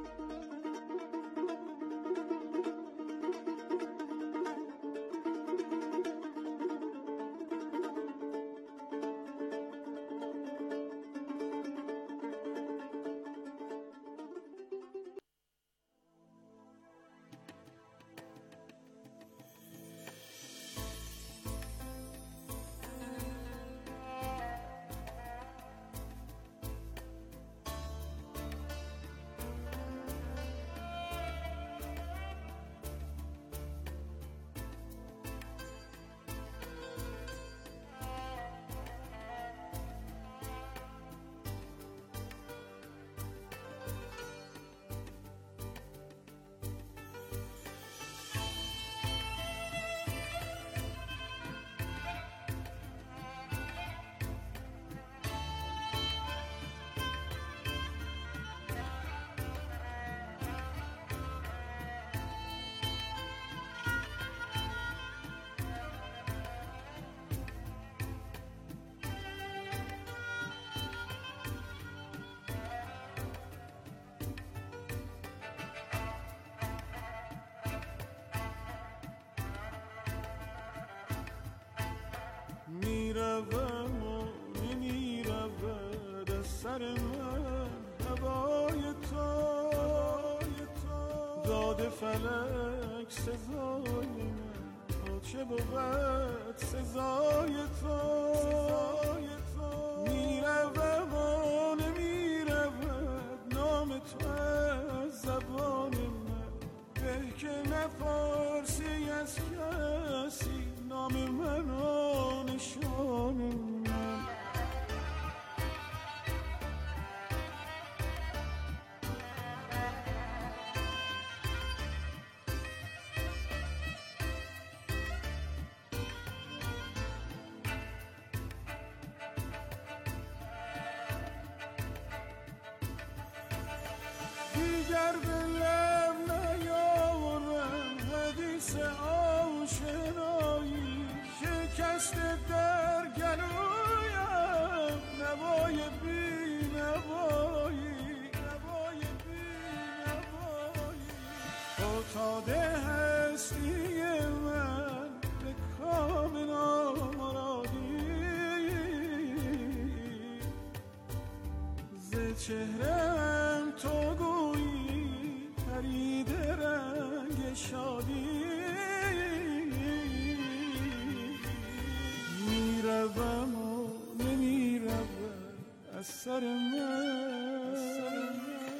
سر من هوای تو، داد فلک سزای من، تا چه بود سزای تو. میروم و نمیرود نام تو از زبان من، به که نپرسی از کسی نام من و نشان من. دیگر به لب نیاورم حدیث آشنایی، شکست در گلویم نوای بی نوایی، نوای بی نوایی. فتاده هستی من به کام نامرادی، ز چهرم تو گویی پرید رنگ شادی. میروم و نمیروم از سر من.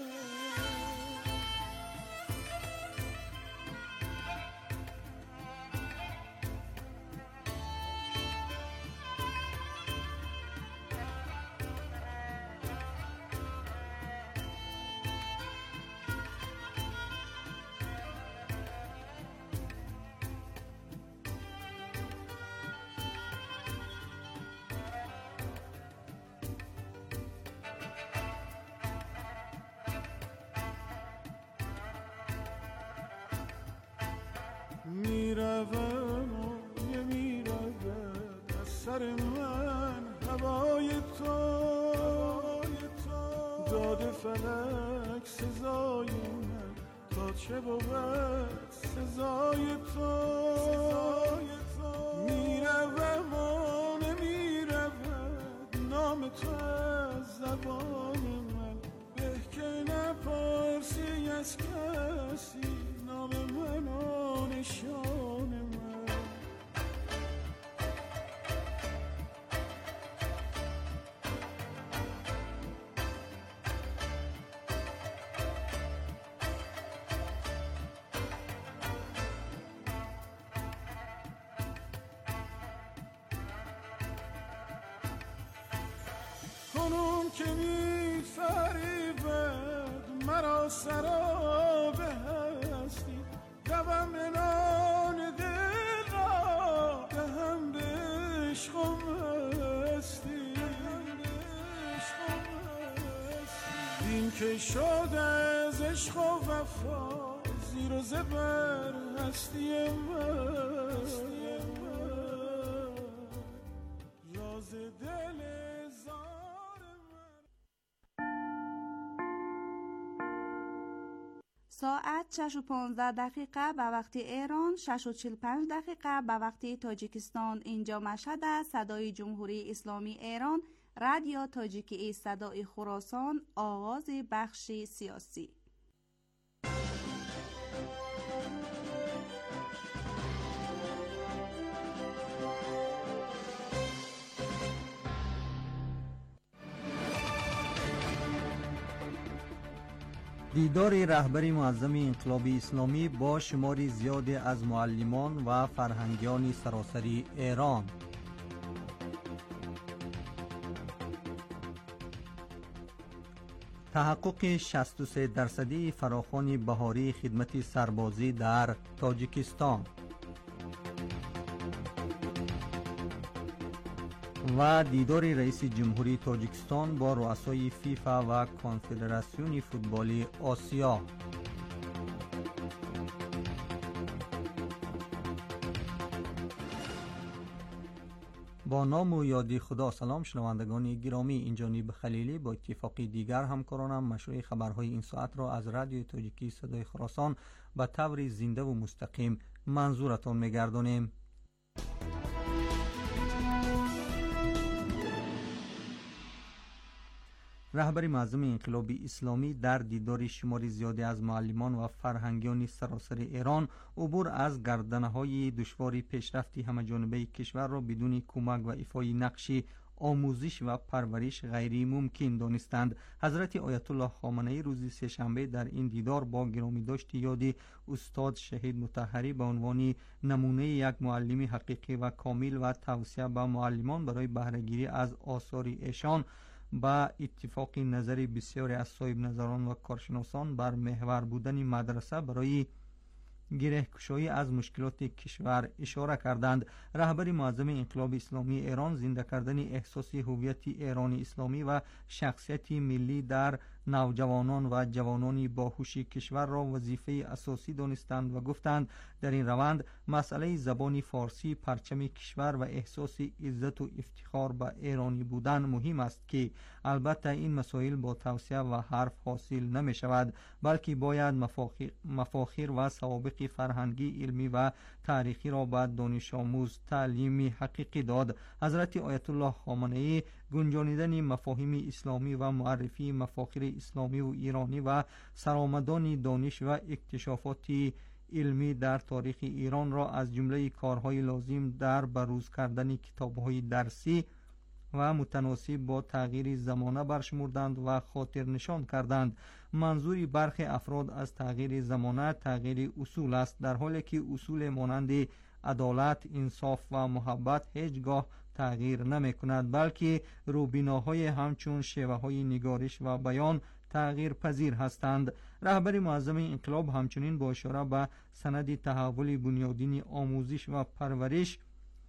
میروم و نمیروم از سر من هوای تو، داد فلک سزای من، تا چه بود سزای تو. میروم و نمیروم نام تو از زبان من، به که نپرسی از کسی نام من و نشان من. کنون که می فریبد مرا سراب هستی، دوم منان دل را دهم به عشق و مستی. دین که شد از عشق و وفا زیر و زبر هستی من، راز دل ساعت شش و پانزده دقیقه به وقت ایران، شش و چهل و پنج دقیقه به وقت تاجیکستان. اینجا مشهد است. صدای جمهوری اسلامی ایران، رادیو تاجیکی صدای خراسان، آغاز بخش سیاسی. دیدار رهبر معظم انقلاب اسلامی با شماری زیادی از معلمان و فرهنگیان سراسری ایران. تحقق شصت و سه درصدی فراخوان بهاری خدمت سربازی در تاجیکستان و دیدار رئیس جمهوری تاجیکستان با رؤسای فیفا و کنفدراسیون فوتبال آسیا. با نام و یادی خدا. سلام شنوندگان گرامی، این جانب خلیلی با اتفاقی دیگر همکارانم مشروع خبرهای این ساعت را از رادیو تاجیکی صدای خراسان به طور زنده و مستقیم منظورتان می‌گردانیم. رهبر معظم انقلاب اسلامی در دیدار شمار زیادی از معلمان و فرهنگیان سراسر ایران عبور از گردنه‌های دشوار پیشرفتی همه‌جانبه کشور را بدون کمک و ایفای نقشی آموزش و پرورش غیر ممکن دانستند. حضرت آیت الله خامنه‌ای روز سه‌شنبه در این دیدار با گرامی داشت یاد استاد شهید مطهری به عنوان نمونه یک معلم حقیقی و کامل و توصیه به معلمان برای بهره‌گیری از آثار ایشان با اتفاق نظر بسیاری از صاحب نظران و کارشناسان بر محور بودن مدرسه برای گره‌کشایی از مشکلات کشور اشاره کردند. رهبر معظم انقلاب اسلامی ایران زنده کردن احساس هویت ایران اسلامی و شخصیت ملی در نوجوانان و جوانان باهوش کشور را وظیفه اساسی دانستند و گفتند در این روند مسئله زبان فارسی پرچم کشور و احساس عزت و افتخار به ایرانی بودن مهم است که البته این مسائل با توصیه و حرف حاصل نمی شود، بلکه باید مفاخر, مفاخر و سوابق فرهنگی، علمی و تاریخی را به دانش آموز تعلیمی حقیقی داد. حضرت آیت الله خامنه‌ای گنجانیدن مفاهیم اسلامی و معرفی مفاخر اسلامی و ایرانی و سرآمدان دانش و اکتشافات علمی در تاریخ ایران را از جمله کارهای لازم در بروز کردن کتاب‌های درسی و متناسب با تغییر زمانه برشمردند و خاطر نشان کردند. منظور برخی افراد از تغییر زمانه تغییر اصول است، در حالی که اصول مانند عدالت، انصاف و محبت هیچگاه تغییر نمی کند، بلکه روبیناهای همچون شیوه های نگارش و بیان تغییر پذیر هستند. رهبر معظم انقلاب همچنین با اشاره به سند تحول بنیادین آموزش و پرورش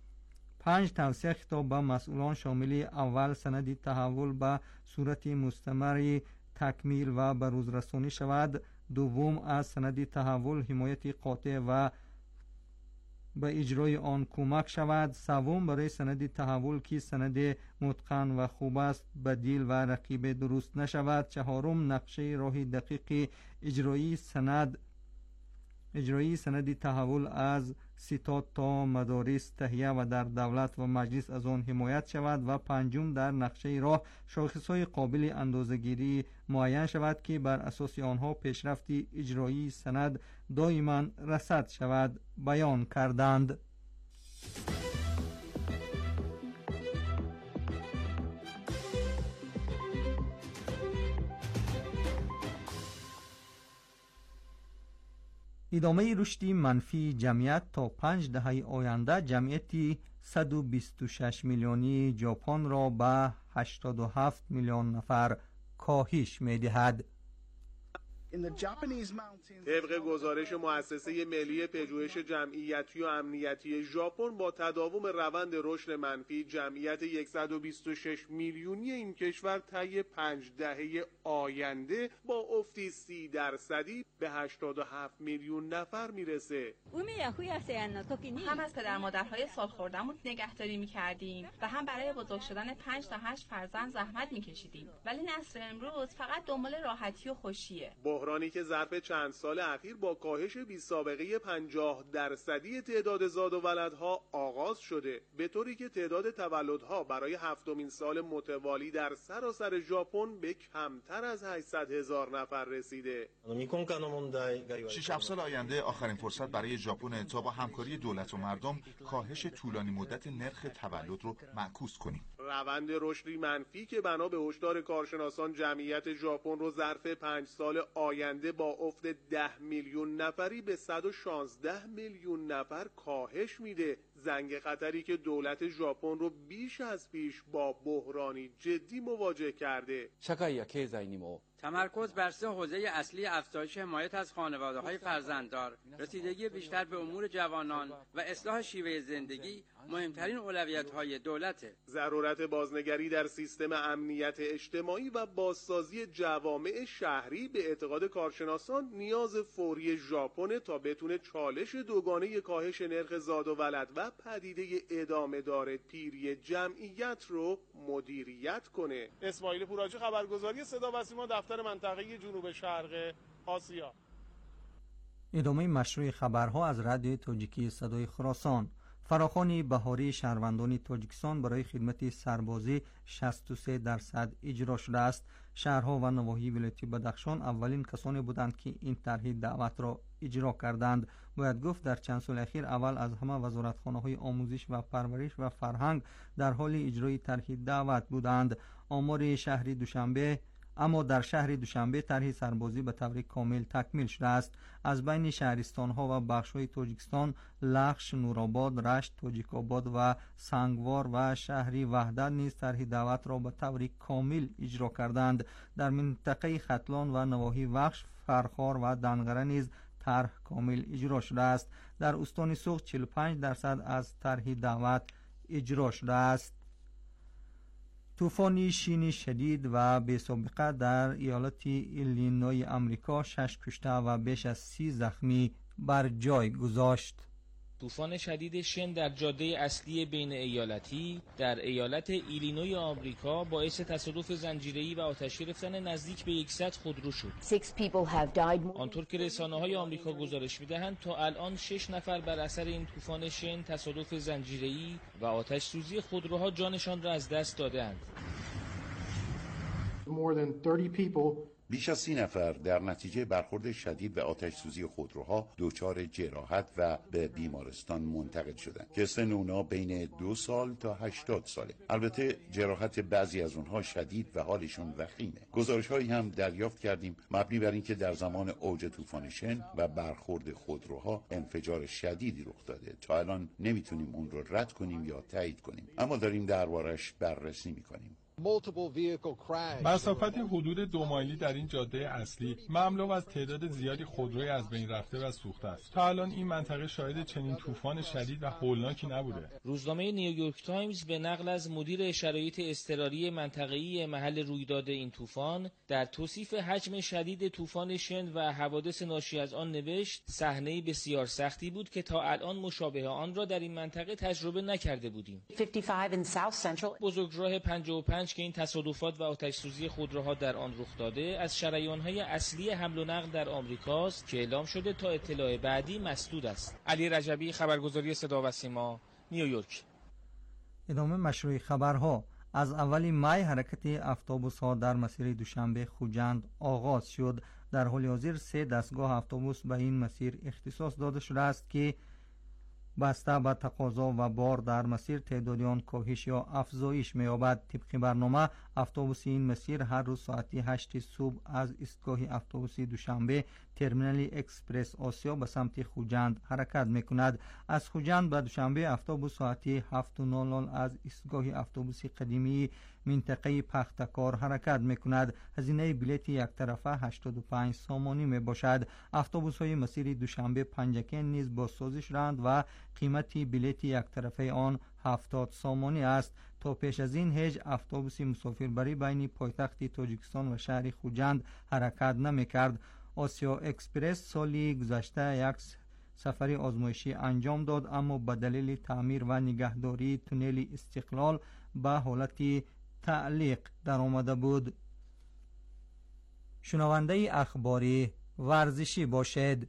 پنج توصیه خطاب به مسئولان شامل اول سند تحول به صورت مستمر تکمیل و بروز رسانی شود، دوم از سند تحول حمایت قاطع و به اجرای آن کمک شود، سوم برای سند تحول که سند متقن و خوب است بدیل و رقیب درست نشود، چهارم نقشه راه دقیق اجرایی سند اجرایی سند تحول از ستاد تا مدارس تهیه و در دولت و مجلس از آن حمایت شود و پنجم در نقشه راه شاخصهای قابل اندازه‌گیری معین شود که بر اساس آنها پیشرفت اجرایی سند دائما رصد شود بیان کردند. ادامه رشد منفی جمعیت تا پنج دهه آینده جمعیت صد و بیست و شش میلیونی ژاپن را به هشتاد و هفت میلیون نفر کاهش می‌دهد. طبق گزارش مؤسسه ملی پژوهش جمعیتی و امنیتی ژاپن با تداوم روند رشد منفی جمعیت صد و بیست و شش میلیونی این کشور طی پنج دهه آینده با افتی سی درصدی به هشتاد و هفت میلیون نفر میرسه. هم از پدر مادرهای سالخورده‌مون نگهداری می‌کردیم و هم برای بزرگ شدن پنج تا هشت فرزند زحمت می‌کشیدیم، ولی نسل امروز فقط دنبال راحتی و خوشیه. بحرانی که ظرف چند سال اخیر با کاهش بی سابقه پنجاه درصدی تعداد زاد و ولدها آغاز شده، به طوری که تعداد تولدها برای هفتمین سال متوالی در سراسر ژاپن به کمتر از هشتصد هزار نفر رسیده. شش هفت سال آینده آخرین فرصت برای ژاپن تا با همکاری دولت و مردم کاهش طولانی مدت نرخ تولد رو معکوس کنیم. روند رشدی منفی که بنا به هشدار کارشناسان جمعیت ژاپن رو ظرف پنج سال آینده با افت ده میلیون نفری به صد و شانزده میلیون نفر کاهش میده. زنگ خطری که دولت ژاپن رو بیش از پیش با بحرانی جدی مواجه کرده. تمرکز بر سه حوزه اصلی افزایش حمایت از خانواده‌های فرزنددار، رسیدگی بیشتر به امور جوانان و اصلاح شیوه زندگی مهمترین اولویت‌های دولته. ضرورت بازنگری در سیستم امنیت اجتماعی و بازسازی جوامع شهری به اعتقاد کارشناسان نیاز فوری ژاپن تا بتونه چالش دوگانه کاهش نرخ زاد و ولد و پدیده ادامه دار پیری جمعیت رو مدیریت کنه. اسماعیل پوراجی، خبرگزاری صدا و سیما، دفتر منطقه جنوب شرق آسیا. ادامه مشروع خبرها از رادیو تاجیکی صدای خراسان. فراخوان بهاری شهروندان تاجیکستان برای خدمت سربازی شصت و سه درصد اجرا شده است. شهرها و نواحی ولایت بدخشان اولین کسانی بودند که این طرح دعوت را اجرا کردند. باید گفت در چند سال اخیر اول از همه وزارتخانه‌های آموزش و پرورش و فرهنگ در حال اجرای طرح دعوت بودند. آمار شهر دوشنبه اما در شهر دوشنبه طرح سربازی به طور کامل تکمیل شده است. از بین شهرستان‌ها و بخش‌های تاجیکستان لخش، نورآباد، رشت، تاجیک‌آباد و سنگوار و شهری وحدت نیز طرح دعوت را به طور کامل اجرا کردند. در منطقه ختلان و نواحی وخش، فرخار و دنگره نیز طرح کامل اجرا شده است. در استان سوخت چهل و پنج درصد از طرح دعوت اجرا شده است. طوفان شین شدید و بی‌سابقه در ایالت ایلینوی آمریکا شش کشته و بیش از سی زخمی بر جای گذاشت. طوفان شدید شن در جاده اصلی بین ایالتی در ایالت ایلینوی آمریکا باعث تصادف زنجیره‌ای و آتش گرفتن نزدیک به صد خودرو شد. آنطور که رسانه‌های آمریکا گزارش می‌دهند تا الان شش نفر بر اثر این طوفان شن تصادف زنجیره‌ای و آتش سوزی خودروها جانشان را از دست داده‌اند. بیش از سی نفر در نتیجه برخورد شدید به آتش سوزی خودروها دچار جراحت و به بیمارستان منتقل شدند که سن اونا بین دو سال تا هشتاد ساله. البته جراحت بعضی از اونها شدید و حالشون وخیمه. گزارش‌هایی هم دریافت کردیم مبنی بر اینکه در زمان اوج طوفان شن و برخورد خودروها انفجار شدیدی رخ داده. تا الان نمیتونیم اون رو رد کنیم یا تایید کنیم، اما داریم دربارش بررسی میکنیم. مسافت حدود دو مایلی در این جاده اصلی مملو از تعداد زیادی خودروی از بین رفته و سوخته است. تا الان این منطقه شاهد چنین طوفان شدید و هولناکی نبوده. روزنامه نیویورک تایمز به نقل از مدیر شرایط اضطراری منطقه‌ای محل رویداد این طوفان در توصیف حجم شدید طوفان شن و حوادث ناشی از آن نوشت: صحنه‌ای بسیار سختی بود که تا الان مشابه آن را در این منطقه تجربه نکرده بودیم. بزرگراه پنجاه و پنج که این تصادفات و آتش سوزی خودروها در آن رخ داده از شریان‌های اصلی حمل و نقل در آمریکاست که اعلام شده تا اطلاع بعدی مسدود است. علی رجبی، خبرگزاری صدا و سیما، نیویورک. ادامه مشروع خبرها. از اول می حرکت اتوبوس‌ها در مسیر دوشنبه خوجند آغاز شد. در حال حاضر سه دستگاه اتوبوس به این مسیر اختصاص داده شده است که بسته به تقاضا و بار در مسیر تعداد آن کاهش یا افزایش می‌یابد. طبق برنامه اتوبوس این مسیر هر روز ساعت هشت صبح از ایستگاه اتوبوس دوشنبه ترمینال اکسپرس آسیا به سمت خوجند حرکت می‌کند. از خوجند به دوشنبه اتوبوس ساعت هفت و نیم از ایستگاه اتوبوس قدیمی منطقه پختکار حرکت می‌کند. هزینه بلیت یک طرفه هشتاد و پنج سامانی میباشد. اتوبوس‌های مسیر دوشنبه پنجکن نیز بازسازی شدند و قیمت بلیت یک طرفه آن هفتاد سامانی است. تا پیش از این هیچ اتوبوس مسافربری بین پایتخت تاجیکستان و شهر خوجند حرکت نمی‌کرد. آسیا اکسپرس سالی گذشته یک سفری آزمایشی انجام داد، اما به دلیل تعمیر و نگهداری تونل استقلال به حالت تعلیق در آمده بود. شنونده اخباری ورزشی باشد.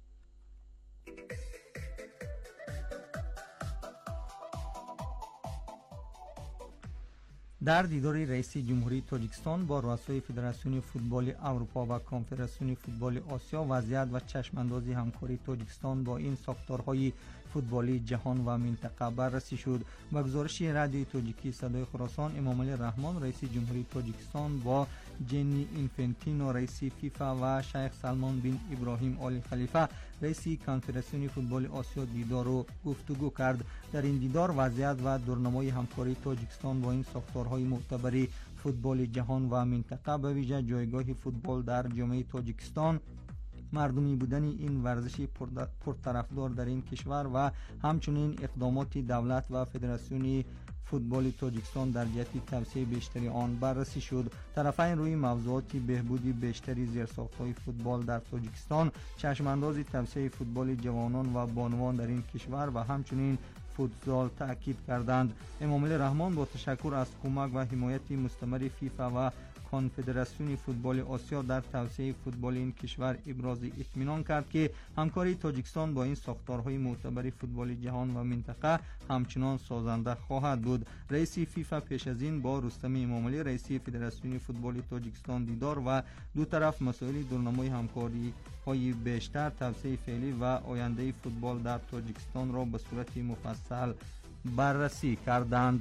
در دیدار رئیس جمهوری تاجیکستان با رؤسای فدراسیون فوتبال اروپا و کنفدراسیون فوتبال آسیا وضعیت و چشماندازی همکاری تاجیکستان با این ساختارهای فوتبالی جهان و منطقه بررسی شد. با گزارش رادیوی تاجیکی صدای خراسان، امامعلی رحمان رئیس جمهوری تاجیکستان با جنی اینفنتینو رئیس فیفا و شیخ سلمان بن ابراهیم آل خلیفه رئیس کنفدراسیون فوتبال آسیا دیدار و گفتگو کرد. در این دیدار وضعیت و دورنمای همکاری تاجیکستان با این ساختارهای معتبری فوتبال جهان و منطقه به ویژه جایگاه فوتبال در جامعه تاجیکستان، مردمی بودن این ورزش پرطرفدار در این کشور و همچنین اقدامات دولت و فدراسیون فوتبال تاجیکستان در جهت توسعه بیشتری آن بررسی شد. طرفین روی موضوعات بهبودی بیشتری زیرساخت‌های فوتبال در تاجیکستان، چشمانداز توسعه فوتبال جوانان و بانوان در این کشور و همچنین فوتزال تأکید کردند. امامعلی رحمان با تشکر از کمک و حمایت مستمر فیفا و کنفدراسیون فوتبال آسیا در توسعه فوتبال این کشور ابراز اطمینان کرد که همکاری تاجیکستان با این ساختارهای معتبر فوتبال جهان و منطقه همچنان سازنده خواهد بود. رئیس فیفا پیش از این با رستم امامعلی رئیس فدراسیون فوتبال تاجیکستان دیدار و دو طرف مسائل دورنمای همکاری های بیشتر، توسعه فعلی و آینده فوتبال در تاجیکستان را به صورت مفصل بررسی کردند.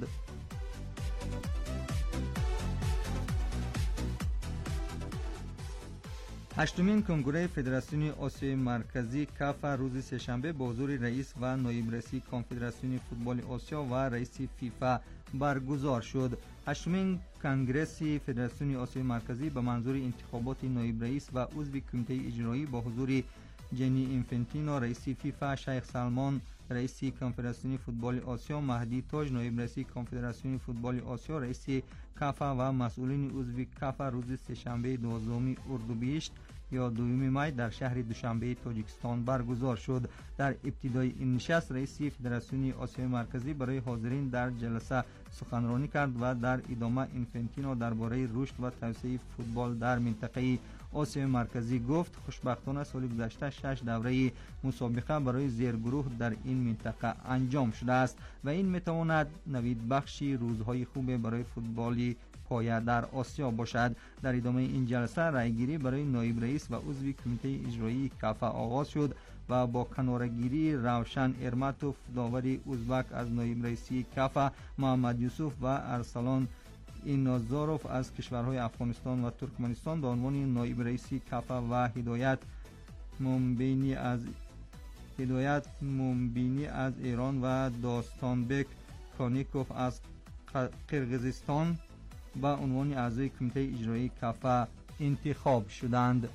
هشتمین کنگره فدراسیون آسیای مرکزی کاف روز سه‌شنبه با حضور رئیس و نایب رئیس کنفدراسیون فوتبال آسیا و رئیس فیفا برگزار شد. هشتمین کنگره فدراسیون آسیای مرکزی به منظور انتخابات نایب رئیس و عضو کمیته اجرایی با حضور جنی اینفنتینو رئیس فیفا، شیخ سلمان رئیس کنفدراسیون فوتبال آسیا، مهدی تاج نایب رئیس کنفدراسیون فوتبال آسیا، رئیس کاف و مسئولین عضو کاف روز سه‌شنبه دوازدهم اردیبهشت یا دوم می در شهر دوشنبه تاجیکستان برگزار شد. در ابتدای این نشست رئیس فدراسیون آسیای مرکزی برای حاضرین در جلسه سخنرانی کرد و در ادامه اینفنتینو درباره رشد و توسعه فوتبال در منطقه آسیای مرکزی گفت. خوشبختانه سال گذشته شش دوره مسابقه برای زیرگروه در این منطقه انجام شده است و این میتواند نوید بخشی روزهای خوب برای فوتبال پایه در آسیا باشد. در ادامه این جلسه رأیگیری برای نایب رئیس و عضو کمیته اجرایی کاف آغاز شد و با کنارگیری روشن ارمتوف داوری ازبک از نایب رئیسی کاف، محمد یوسف و ارسلان اینازاروف از کشورهای افغانستان و ترکمنستان به عنوان نایب رئیسی کاف و هدایت ممبینی از هدایت ممبینی از ایران و داستانبک کانیکوف از قرقیزستان به عنوان اعضای کمیته اجرایی کاف انتخاب شدند.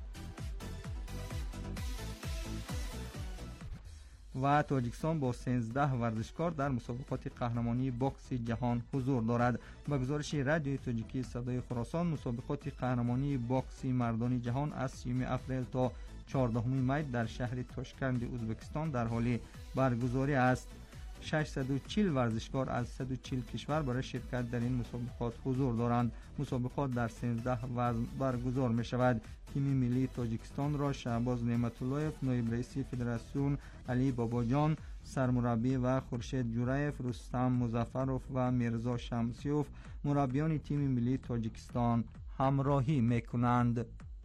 و تاجیکستان با سیزده ورزشکار در مسابقات قهرمانی باکس جهان حضور دارد. به گزارش رادیوی تاجیکی صدای خراسان، مسابقات قهرمانی باکس مردان جهان از سیوم اپریل تا چهاردهم می در شهر تاشکند ازبکستان در حال برگزاری است. ششصد و چهل ورزشکار از صد و چهل کشور برای شرکت در این مسابقات حضور دارند. مسابقات در سیزده وزن برگزار می شود. تیم ملی تاجیکستان را شهباز نعمت اللهیف نایب رئیس فدراسیون، علی باباجان سرمربی و خورشید جورایف، رستم مظفرов و میرزا شمسیوف مربیان تیم ملی تاجیکستان همراهی می کنند.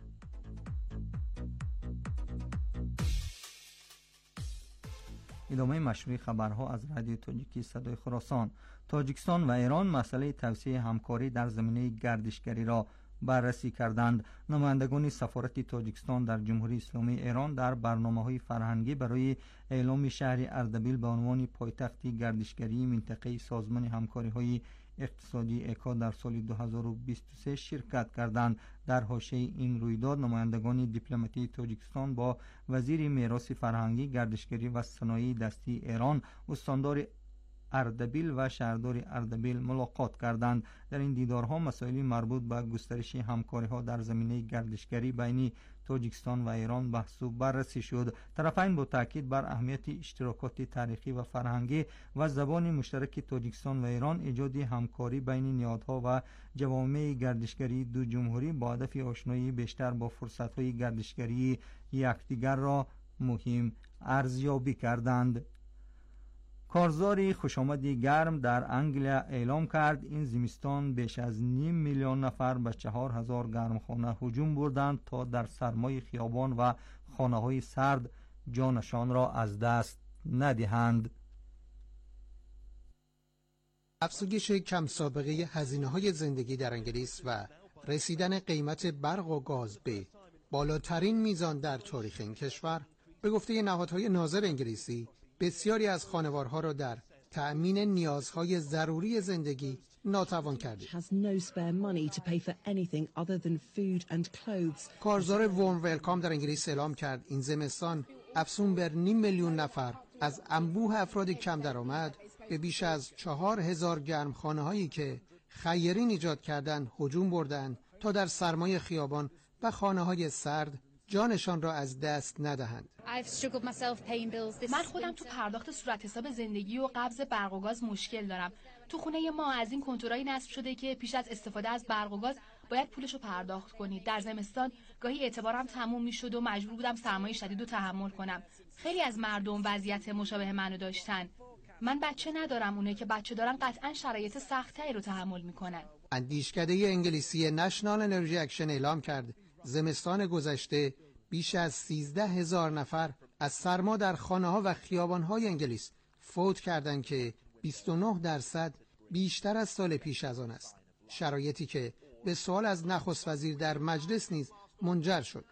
ادامه مشروع خبرها از رادیو تاجیکی صدای خراسان. تاجیکستان و ایران مسئله توسعه همکاری در زمینه گردشگری را بررسی کردند. نمایندگان سفارت تاجیکستان در جمهوری اسلامی ایران در برنامه‌های فرهنگی برای اعلام شهر اردبیل به عنوان پایتخت گردشگری منطقه سازمان همکاری‌های اقتصادی ایکا در سال دو هزار و بیست و سه شرکت کردند. در حاشیه این رویداد نمایندگان دیپلماتی تاجیکستان با وزیر میراث فرهنگی، گردشگری و صنایع دستی ایران، استاندار اردبیل و شهردار اردبیل ملاقات کردند. در این دیدارها مسائلی مربوط به گسترش همکاری‌ها در زمینه گردشگری بین تاجیکستان و ایران بحث و بررسی شد. طرفین با تاکید بر اهمیت اشتراکات تاریخی و فرهنگی و زبان مشترک تاجیکستان و ایران، ایجاد همکاری بین نهادها و جوامع گردشگری دو جمهوری با هدف آشنایی بیشتر با فرصت‌های گردشگری یکدیگر را مهم ارزیابی کردند. کارزار خوشامدی گرم در انگلیا اعلام کرد این زمستان بیش از نیم میلیون نفر به چهار هزار گرمخانه هجوم بردند تا در سرمای خیابان و خانه‌های سرد جانشان را از دست ندهند. افزایش کم سابقه هزینه‌های زندگی در انگلیس و رسیدن قیمت برق و گاز به بالاترین میزان در تاریخ این کشور به گفته نهادهای ناظر انگلیسی بسیاری از خانوارها را در تأمین نیازهای ضروری زندگی ناتوان کرده. کارزار ورم ویلکام در انگلیس اعلام کرد این زمستان افزون بر نیم میلیون نفر از انبوه افراد کم درآمد به بیش از چهار هزار گرمخانه هایی که خیرین ایجاد کردند هجوم بردند تا در سرمای خیابان و خانه های سرد جانشان را از دست ندهند. من خودم تو پرداخت صورت حساب زندگی و قبض برق و گاز مشکل دارم. تو خونه ما از این کنتورهای نصب شده که پیش از استفاده از برق و گاز باید پولشو پرداخت کنید. در زمستان گاهی اعتبارم تموم میشد و مجبور بودم سرمای شدید رو تحمل کنم. خیلی از مردم وضعیت مشابه منو داشتن. من بچه ندارم، اونه که بچه دارن قطعا شرایط سخت‌تری رو تحمل میکنن. اندیشکده انگلیسی نشنال انرژی اکشن اعلام کرد زمستان گذشته بیش از سیزده هزار نفر از سرما در خانه‌ها و خیابان‌های انگلیس فوت کردند که بیست و نه درصد بیشتر از سال پیش از آن است. شرایطی که به سوال از نخست وزیر در مجلس نیز منجر شد.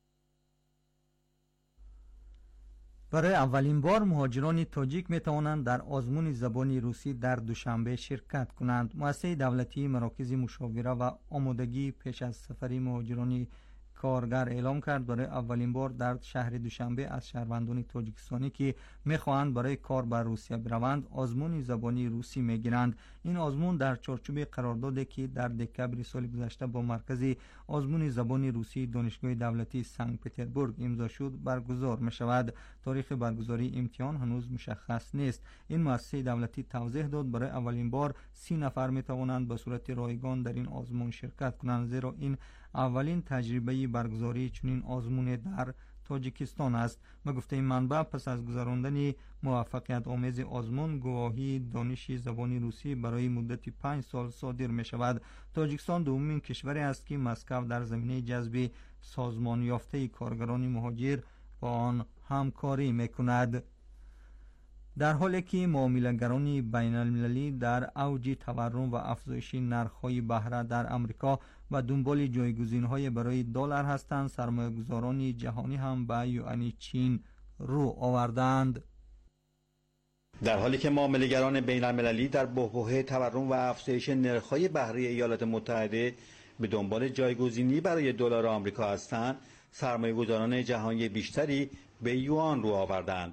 برای اولین بار مهاجران تاجیک می توانند در آزمون زبان روسی در دوشنبه شرکت کنند. مؤسسه دولتی مراکز مشاوره و آمادگی پیش از سفر مهاجران کارگر اعلام کرد برای اولین بار در شهر دوشنبه از شهروندان تاجیکستانی که میخواهند برای کار بر روسیه بروند آزمون زبانی روسی میگیرند. این آزمون در چارچوب قراردادی که در دکمبر سال گذشته با مرکز آزمون زبانی روسی دانشگاه دولتی سنت پترزبورگ امضا شد برگزار می شود. تاریخ برگزاری امتحان هنوز مشخص نیست. این مؤسسه دولتی توضیح داد برای اولین بار سی نفر می توانند به صورت رایگان در این آزمون شرکت کنند، زیرا این اولین تجربه برگزاری چنین آزمون در تاجیکستان است. به گفته این منبع پس از گذراندن موفقیت آمیز آزمون گواهی دانش زبان روسی برای مدت پنج سال صادر می شود. تاجیکستان دومین کشوری است که مسکو در زمینه جذب سازمان یافته کارگران مهاجر با آن همکاری می کند. در حالی که معامله‌گران بین المللی در اوج تورم و افزایش نرخ‌های بهره در امریکا و دنبال جایگزین‌های برای دلار هستند، سرمایه‌گذاران جهانی هم به یوان چین رو آوردند. در حالی که معامله‌گران بین المللی در بحبوحه تورم و افزایش نرخ‌های بهره ایالات متحده به دنبال جایگزینی برای دلار آمریکا هستند، سرمایه‌گذاران جهانی بیشتری به یوان رو آوردند.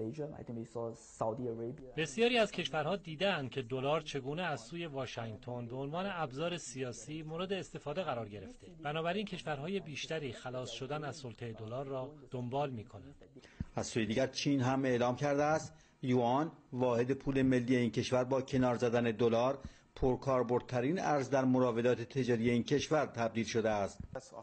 بسیاری از کشورها دیدند که دلار چگونه از سوی واشنگتن به عنوان ابزار سیاسی مورد استفاده قرار گرفته. بنابراین کشورهای بیشتری خلاص شدن از سلطه دلار را دنبال می‌کنند. از سوی دیگر چین هم اعلام کرده است یوان واحد پول ملی این کشور با کنار زدن دلار پرکاربردترین ارز در مراودات تجاری این کشور تبدیل شده است.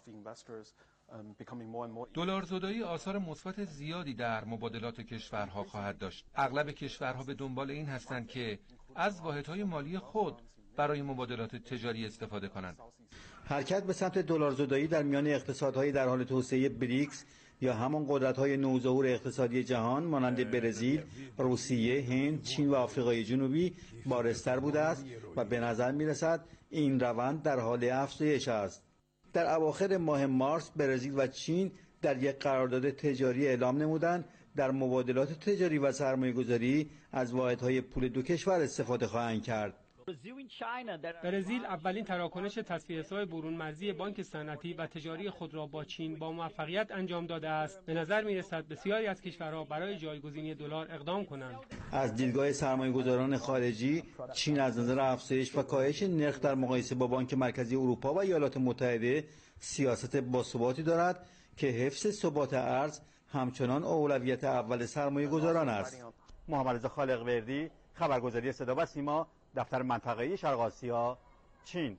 دلارزدایی آثار مثبت زیادی در مبادلات کشورها خواهد داشت. اغلب کشورها به دنبال این هستند که از واحدهای مالی خود برای مبادلات تجاری استفاده کنند. حرکت به سمت دلارزدایی در میان اقتصادهای در حال توسعه بریکس یا همان قدرت‌های نوظهور اقتصادی جهان مانند برزیل، روسیه، هند، چین و آفریقای جنوبی بارزتر بوده است و به نظر می‌رسد این روند در حال افزایش است. در اواخر ماه مارس برزیل و چین در یک قرارداد تجاری اعلام نمودند در مبادلات تجاری و سرمایه‌گذاری از واحدهای پول دو کشور استفاده خواهند کرد. برزیل اولین تراکنش تصفیه‌حساب برون مرزی بانک صنعتی و تجاری خود را با چین با موفقیت انجام داده است. به نظر می‌رسد بسیاری از کشورها برای جایگزینی دلار اقدام کنند. از دیدگاه سرمایه‌گذاران خارجی، چین از نظر افزایش و کاهش نرخ در مقایسه با بانک مرکزی اروپا و ایالات متحده سیاست باثباتی دارد که حفظ ثبات ارز همچنان اولویت اول سرمایه‌گذاران است. محمد رضا خالق‌وردی، خبرگزاری صدا و سیما، دفتر منطقه‌ای شرق آسیا، چین.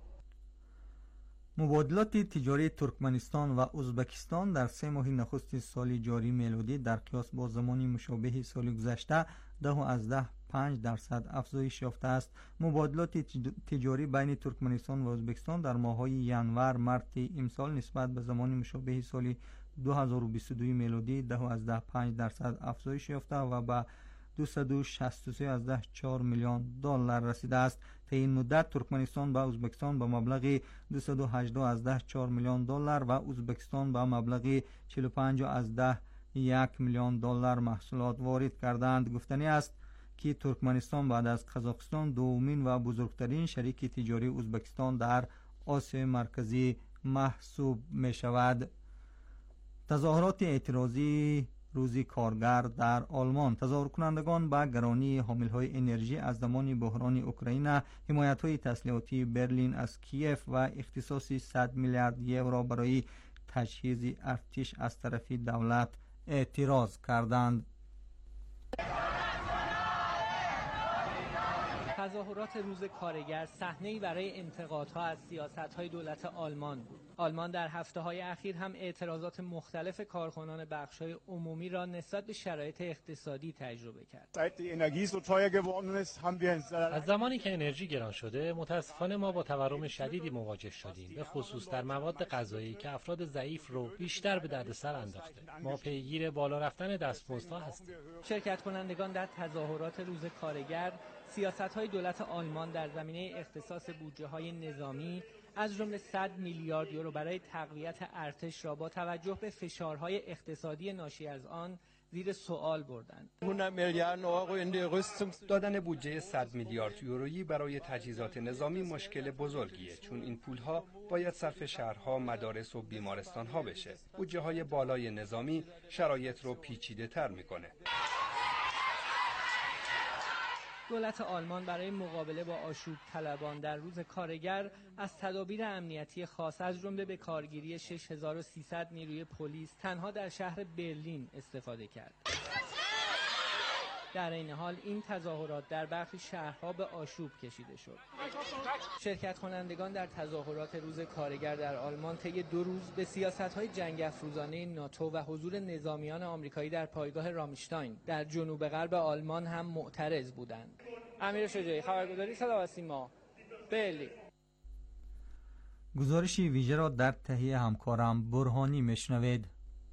مبادلات تجاری ترکمنستان و ازبکستان در سه ماه نخست سال جاری میلادی در قیاس با زمانی مشابه سال گذشته ده از ده پنج درصد افزایش یافته است. مبادلات تجاری بین ترکمنستان و ازبکستان در ماه‌های ینور مارس امسال نسبت به زمان مشابه سال دو هزار و بیست و دو میلادی ده از ده پنج درصد افزایش یافته و به دویست و شصت و سه از ده چهار میلیون دلار رسیده است. تا این مدت ترکمنستان با ازبکستان با مبلغ دویست و هجده از ده چهار میلیون دلار و ازبکستان با مبلغ چهل و پنج از ده یک میلیون دلار محصولات وارد کردند. گفتنی است که ترکمنستان بعد از قزاقستان دومین و بزرگترین شریک تجاری ازبکستان در آسیا مرکزی محسوب می شود. تظاهرات اعتراضی روزی کارگر در آلمان. تظاهر کنندگان به گرانی حاملهای انرژی از زمان بحران اوکراین، حمایت‌های تسلیحاتی برلین از کیف و اختصاص صد میلیارد یورو برای تجهیز ارتش از طرف دولت اعتراض کردند. تظاهرات روز کارگر صحنه‌ای برای انتقادها از سیاست‌های دولت آلمان بود. آلمان در هفته‌های اخیر هم اعتراضات مختلف کارکنان بخش‌های عمومی را نسبت به شرایط اقتصادی تجربه کرد. از زمانی که انرژی گران شده، متاسفانه ما با تورم شدیدی مواجه شدیم، به خصوص در مواد غذایی که افراد ضعیف رو بیشتر به دردسر انداخته. ما پیگیر بالا رفتن دستمزدها هستیم. شرکت کنندگان در تظاهرات روز کارگر سیاست‌های دولت آلمان در زمینه اختصاص بودجه‌های نظامی از جمله صد میلیارد یورو برای تقویت ارتش را با توجه به فشارهای اقتصادی ناشی از آن زیر سوال بردند. دادن بودجه صد میلیارد یورویی برای تجهیزات نظامی مشکل بزرگیه، چون این پولها باید صرف شهرها، مدارس و بیمارستانها بشه. بودجه های بالای نظامی شرایط رو پیچیده تر میکنه. دولت آلمان برای مقابله با آشوب طلبان در روز کارگر از تدابیر امنیتی خاص از جمله به کارگیری شش هزار و سیصد نیروی پلیس تنها در شهر برلین استفاده کرد. در این حال این تظاهرات در برخی شهرها به آشوب کشیده شد. شرکت کنندگان در تظاهرات روز کارگر در آلمان طی دو روز به سیاست‌های جنگ افروزانه ناتو و حضور نظامیان آمریکایی در پایگاه رامشتاین در جنوب غرب آلمان هم معترض بودند. امیر شجاعی، خبرگزاری صدا و سیما، برلین. گزارشی ویژه را در تهیه همکارم برهانی میشنوید.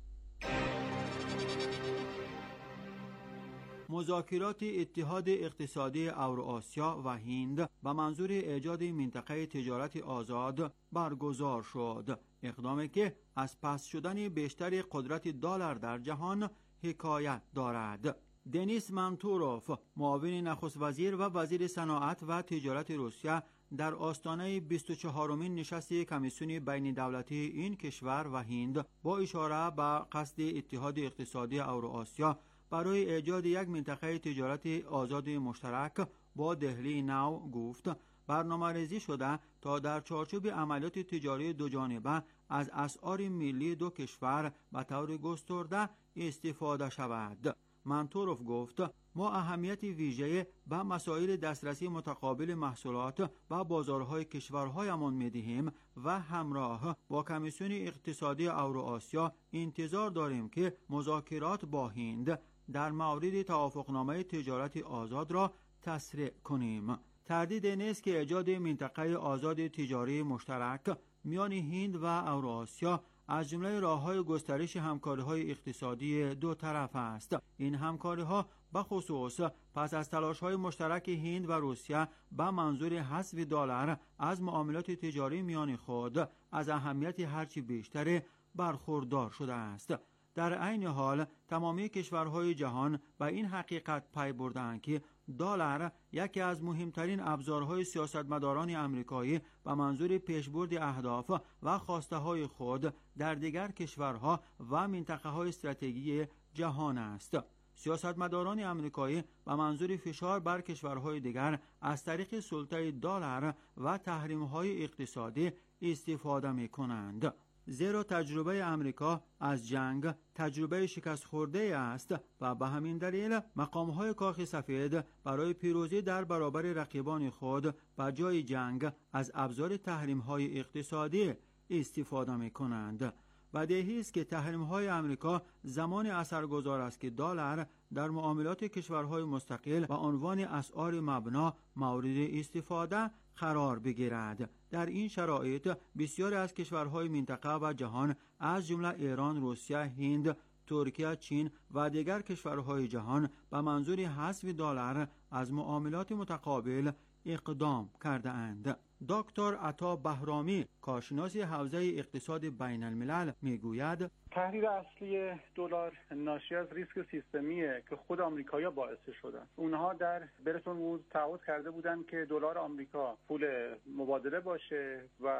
مذاکرات اتحاد اقتصادی اوراسیا و هند به منظور ایجاد منطقه تجارت آزاد برگزار شد، اقدامی که از پس شدن بیشتر قدرت دلار در جهان حکایت دارد. دنیس منتوروف، معاون نخست وزیر و وزیر صنعت و تجارت روسیه، در آستانه بیست و چهارمین نشست کمیسیون بین دولتی این کشور و هند با اشاره به قصد اتحاد اقتصادی اوراسیا برای ایجاد یک منطقه تجارت آزاد مشترک با دهلی نو گفت برنامه‌ریزی شده تا در چارچوب عملیات تجاری دوجانبه از اسعار ملی دو کشور به طور گسترده استفاده شود. منتوروف گفت ما اهمیت ویژه به مسائل دسترسی متقابل محصولات و بازارهای کشورهایمان می‌دهیم و همراه با کمیسیون اقتصادی اوراسیا انتظار داریم که مذاکرات با هند در مورد توافقنامه تجارت آزاد را تسریع کنیم. تردید نیست که ایجاد منطقه آزاد تجاری مشترک میان هند و اوراسیا از جمله راه‌های گسترش همکاری‌های اقتصادی دو طرف است. این همکاری‌ها به خصوص پس از تلاش‌های مشترک هند و روسیه به منظور حذف دلار از معاملات تجاری میان خود از اهمیت هرچی بیشتر برخوردار شده است. در عین حال تمامی کشورهای جهان به این حقیقت پی بردند که دلار یکی از مهمترین ابزارهای سیاستمداران آمریکایی به منظور پیشبرد اهداف و خواسته‌های خود در دیگر کشورها و منطقه‌های استراتژیکی جهان است. سیاستمداران آمریکایی به منظور فشار بر کشورهای دیگر از طریق سلطه دلار و تحریم‌های اقتصادی استفاده می‌کنند. زیرا تجربه امریکا از جنگ تجربه شکست خورده است و به همین دلیل مقام‌های کاخ سفید برای پیروزی در برابر رقیبان خود به جای جنگ از ابزار تحریم‌های اقتصادی استفاده می‌کنند. بدیهی است که تحریم‌های آمریکا زمان اثرگذار است که دلار در معاملات کشورهای مستقل به عنوان اسعار مبنا مورد استفاده قرار بگیرد. در این شرایط بسیاری از کشورهای منطقه و جهان از جمله ایران، روسیه، هند، ترکیه، چین و دیگر کشورهای جهان به منظور حذف دلار از معاملات متقابل اقدام کرده اند. دکتر عطا بهرامی، کارشناس حوزه اقتصاد بین الملل، میگوید تحریر اصلی دلار ناشی از ریسک سیستمیه که خود آمریکایی‌ها باعث شدن. اونها در برتون وودز تعهد کرده بودند که دلار آمریکا پول مبادله باشه و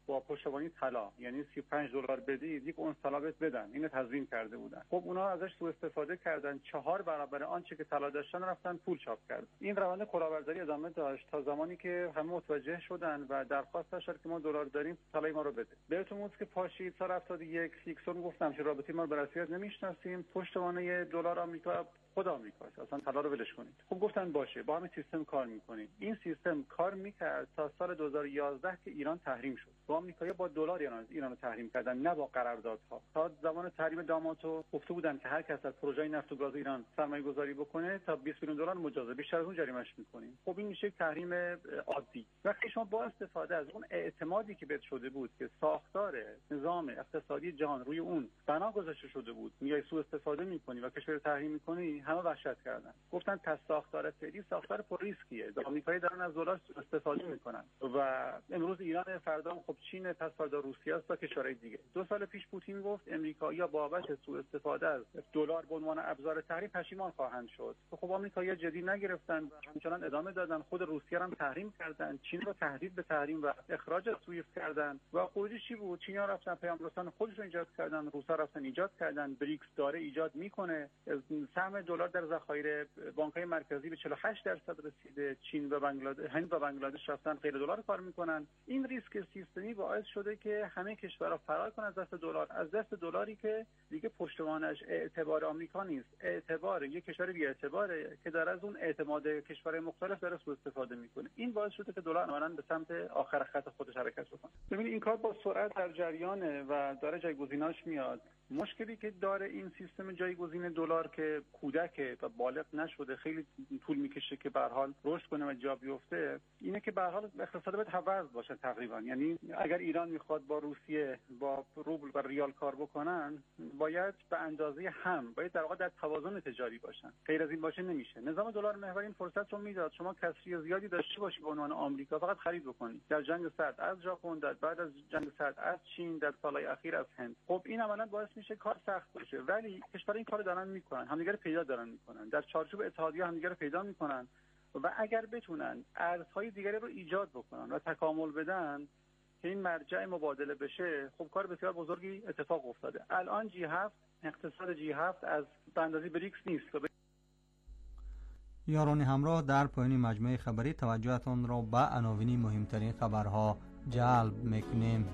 با پشتوانه طلا، یعنی سی و پنج دلار بدید یک اونس طلا بهت بدن. اینو تضمین کرده بودن. خب اونا ازش سوء استفاده کردن، چهار برابر آنچه که طلا داشتن رفتن پول چاپ کردن. این روند کلاهبرداری ادامه داشت تا زمانی که همه متوجه شدن و درخواست داشتن که ما دلار داریم، طلای ما رو بده. بهتون میگم که پاشید سال هفتاد و یک سیکسون گفتم که رابطه ما به رسمیت نمیشناسیم، پشتوانه دلار آمریکا خود آمریکاست، اصلا طلا رو ولش کنید. خب گفتن باشه، با همین سیستم کار میکنیم. این سیستم کار میکرد تا سال دو هزار و یازده که ایران تحریم شد. با آمریکایی‌ها با دلار ایران رو تحریم کردن، نه با قراردادها. تا زمان تحریم داماتو گفته بودن که هر کس از پروژه نفت و گاز ایران سرمایه‌گذاری بکنه تا بیست میلیون دلار مجازه، بیشتر از اون جریمه‌اش میکنیم. خب این میشه تحریم عادی. وقتی شما با استفاده از اون اعتمادی که بهت شده بود که ساختار نظام اقتصادی جهان روی اون بنا گذاشته شده بود، میای سوء استفاده میکنی و کشور تحریم میکنی، همه وحشت کردن. گفتن پس ساختار فعلی ساختار پر ریسکیه. آمریکایی دارن از دلار استفاده میکنن و امروز ایران، فردا خب چین، پس فردا روسیه است تا کشورهای دیگه. دو سال پیش پوتین گفت امریکایی‌ها بابت سوء استفاده از دلار به عنوان ابزار تحریم پشیمان خواهند شد. خب آمریکایی‌ها جدی نگرفتن، همچنان ادامه دادن، خود روسیه هم تحریم کردن، چین رو تهدید به تحریم و اخراج از سویفت کردن و خروجش چی بود؟ چینی‌ها رفتن پیام‌رسان خودشون ایجاد کردن، روسا رفتن ایجاد کردن، بریکس داره ایجاد میکنه. سهم دلار در ذخایر بانک‌های مرکزی به چهل و هشت درصد رسیده. چین و بنگلادش، هند و بنگلادش رفتن غیر دلار کار میکنن. این ریسک سیستمی باعث شده که همه کشورها فرار کنن از دست دلار، از دست دلاری که دیگه پشتوانش اعتبار آمریکا نیست، اعتبار یک کشور بی‌اعتباره که در از اون اعتماد کشورهای مختلف داره سوء استفاده میکنه. این باعث شده که دلار عملاً به سمت آخر خط خودش حرکت بکنه. ببینید این کار با سرعت در جریانه و داره جایگزیناش میاد. مشکلی که داره این سیستم جایگزین دلار که کودک و بالغ نشده، خیلی طول میکشه که به هر حال رشد کنه و جا بیفته، اینه که به هر حال اقتصاد باید حوض باشه تقریبا. یعنی اگر ایران میخواد با روسیه با روبل و ریال کار بکنن، باید به اندازه هم باید در واقع در توازن تجاری باشن. غیر از این باشه نمیشه. نظام دلار محوری این فرصت رو میداد شما کسری زیادی داشته باشی به عنوان آمریکا، فقط خرید بکنی. در جنگ سرد از ژاپن، در بعد از جنگ سرد از چین، در سالهای اخیر از هند. خب این عملاً باعث میشه کار سخت بشه، ولی کشورها این کارو دارن میکنن، همدیگه پیدا دارن میکنن، در چارچوب اتحادیه همدیگه رو پیدا میکنن و اگر بتونن ارزهای دیگری رو ایجاد بکنن و تکامل بدن که این مرجع مبادله بشه، خب کار بسیار بزرگی اتفاق افتاده. الان جی هفت، اقتصاد جی هفت از اندازه بریکس نیست. یاران همراه، در پایان مجموعه خبری توجهتان را به عناوین مهمترین خبرها جلب میکنیم.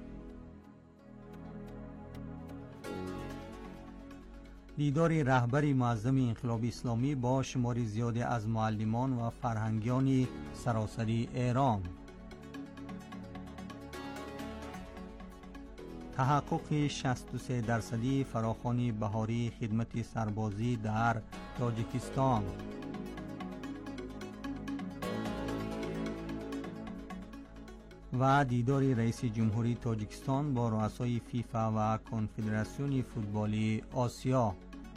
دیدار رهبری معظم انقلاب اسلامی با شماری زیادی از معلمان و فرهنگیان سراسری ایران. تحقق شصت و سه درصدی فراخوان بهاری خدمت سربازی در تاجیکستان. و دیدار رئیس جمهوری تاجیکستان با رؤسای فیفا و کنفدراسیون فوتبال آسیا.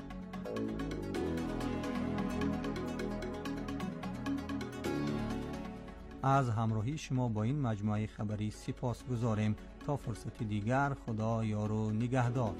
از همراهی شما با این مجموعه خبری سپاس گذاریم. تا فرصتی دیگر، خدا یار و نگهدار.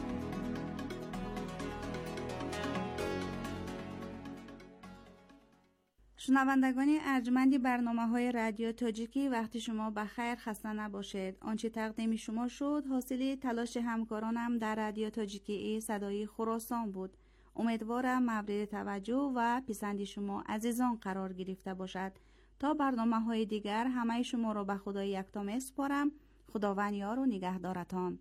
شنوندگان ارجمند برنامه‌های رادیو تاجیکی، وقتی شما بخیر، خسته نباشید. آنچه تقدیم شما شد حاصل تلاش همکارانم در رادیو تاجیکی صدای خراسان بود. امیدوارم مورد توجه و پسند شما عزیزان قرار گرفته باشد. تا برنامه‌های دیگر همه شما را به خدای یکتا می‌سپارم. خداوند یار و نگهدارتان.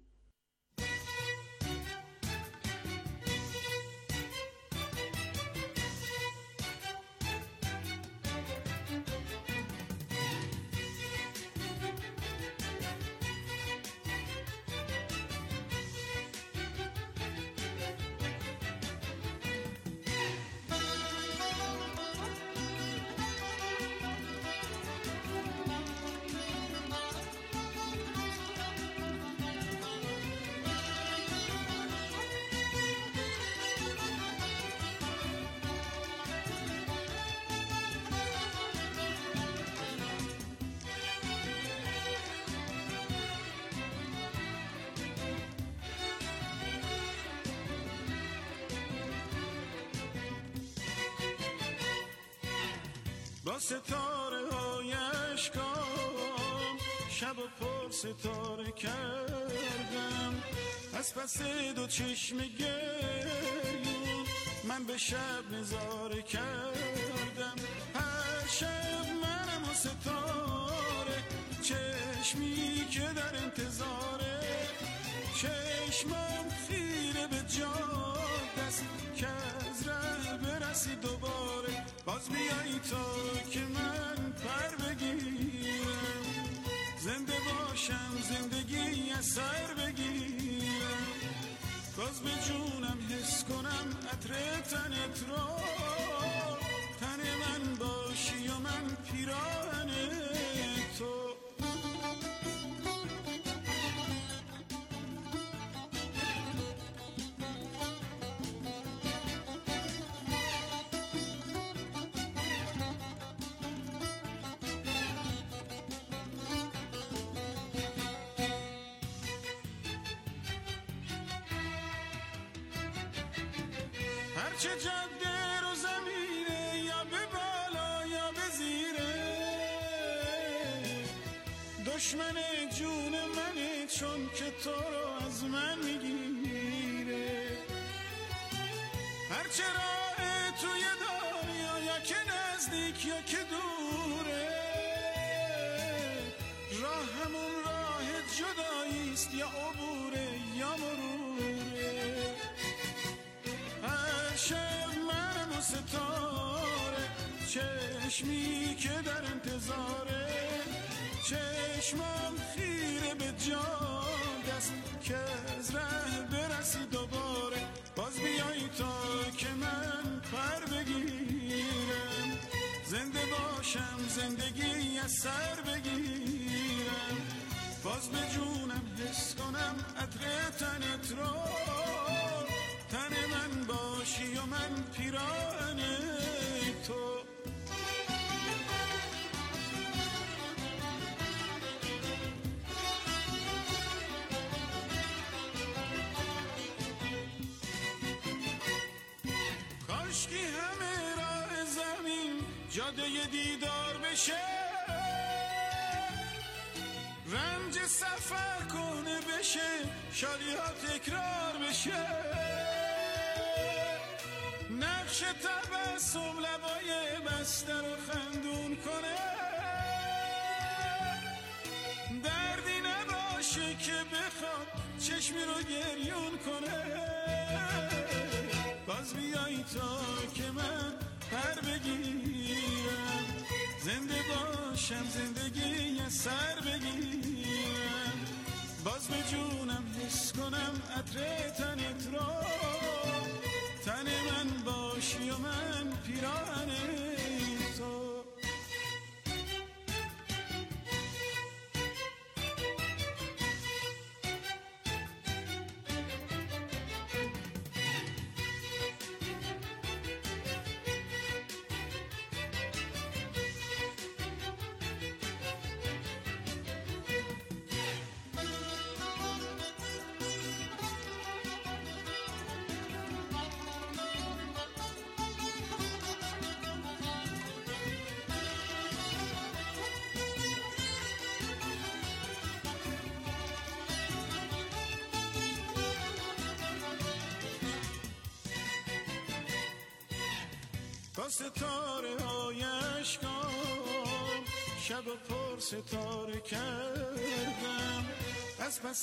با ستاره های اشکام شب و پرس ستاره کردم، از پس دو چشم گریون من به شب نظاره کردم. هر شب منم و ستاره، چشمی که در انتظاره، چشمم خیره به جاده است که از ره برسی دوباره. باز بیایی تا که من پر بگیرم، زنده باشم زندگی از سر بگیرم. باز به جونم حس کنم عطر تنت رو، تن من باشی و من پیراهن تو. هرچه جاده رو زمینه، یا به بالا یا به زیره، دشمن جون منه چون که تو رو از من میگیره. هرچه راه توی دنیا، یا که نزدیک یا که دوره، راه همون راه جداییست، یا عبوره یا مروره. هر شب منم و ستاره، چشمی که در انتظاره، چشمم خیره به جاده است که از ره برسی دوباره. باز بیایی تا که من پر بگیرم، زنده باشم زندگی از سر بگیرم. باز به جونم حس کنم عطر تنت رو، تن من باشی و من پیراهن تو. کاشکی همه راه زمین جاده دیدار بشه، رنج سفر کنه بشه، شادی ها تکرار بشه. نقش تبسم لبای بسته رو خندون کنه، دردی نباشه که بخواد چشمی رو گریون کنه. باز بیایی تا که من پر بگیرم، زنده باشم زندگی از سر بگیرم. باز به جونم حس کنم عطر تنت رو، تن من باشی و من پیراهن تو. با ستاره های اشکام شب و پر ستاره کردم، از پس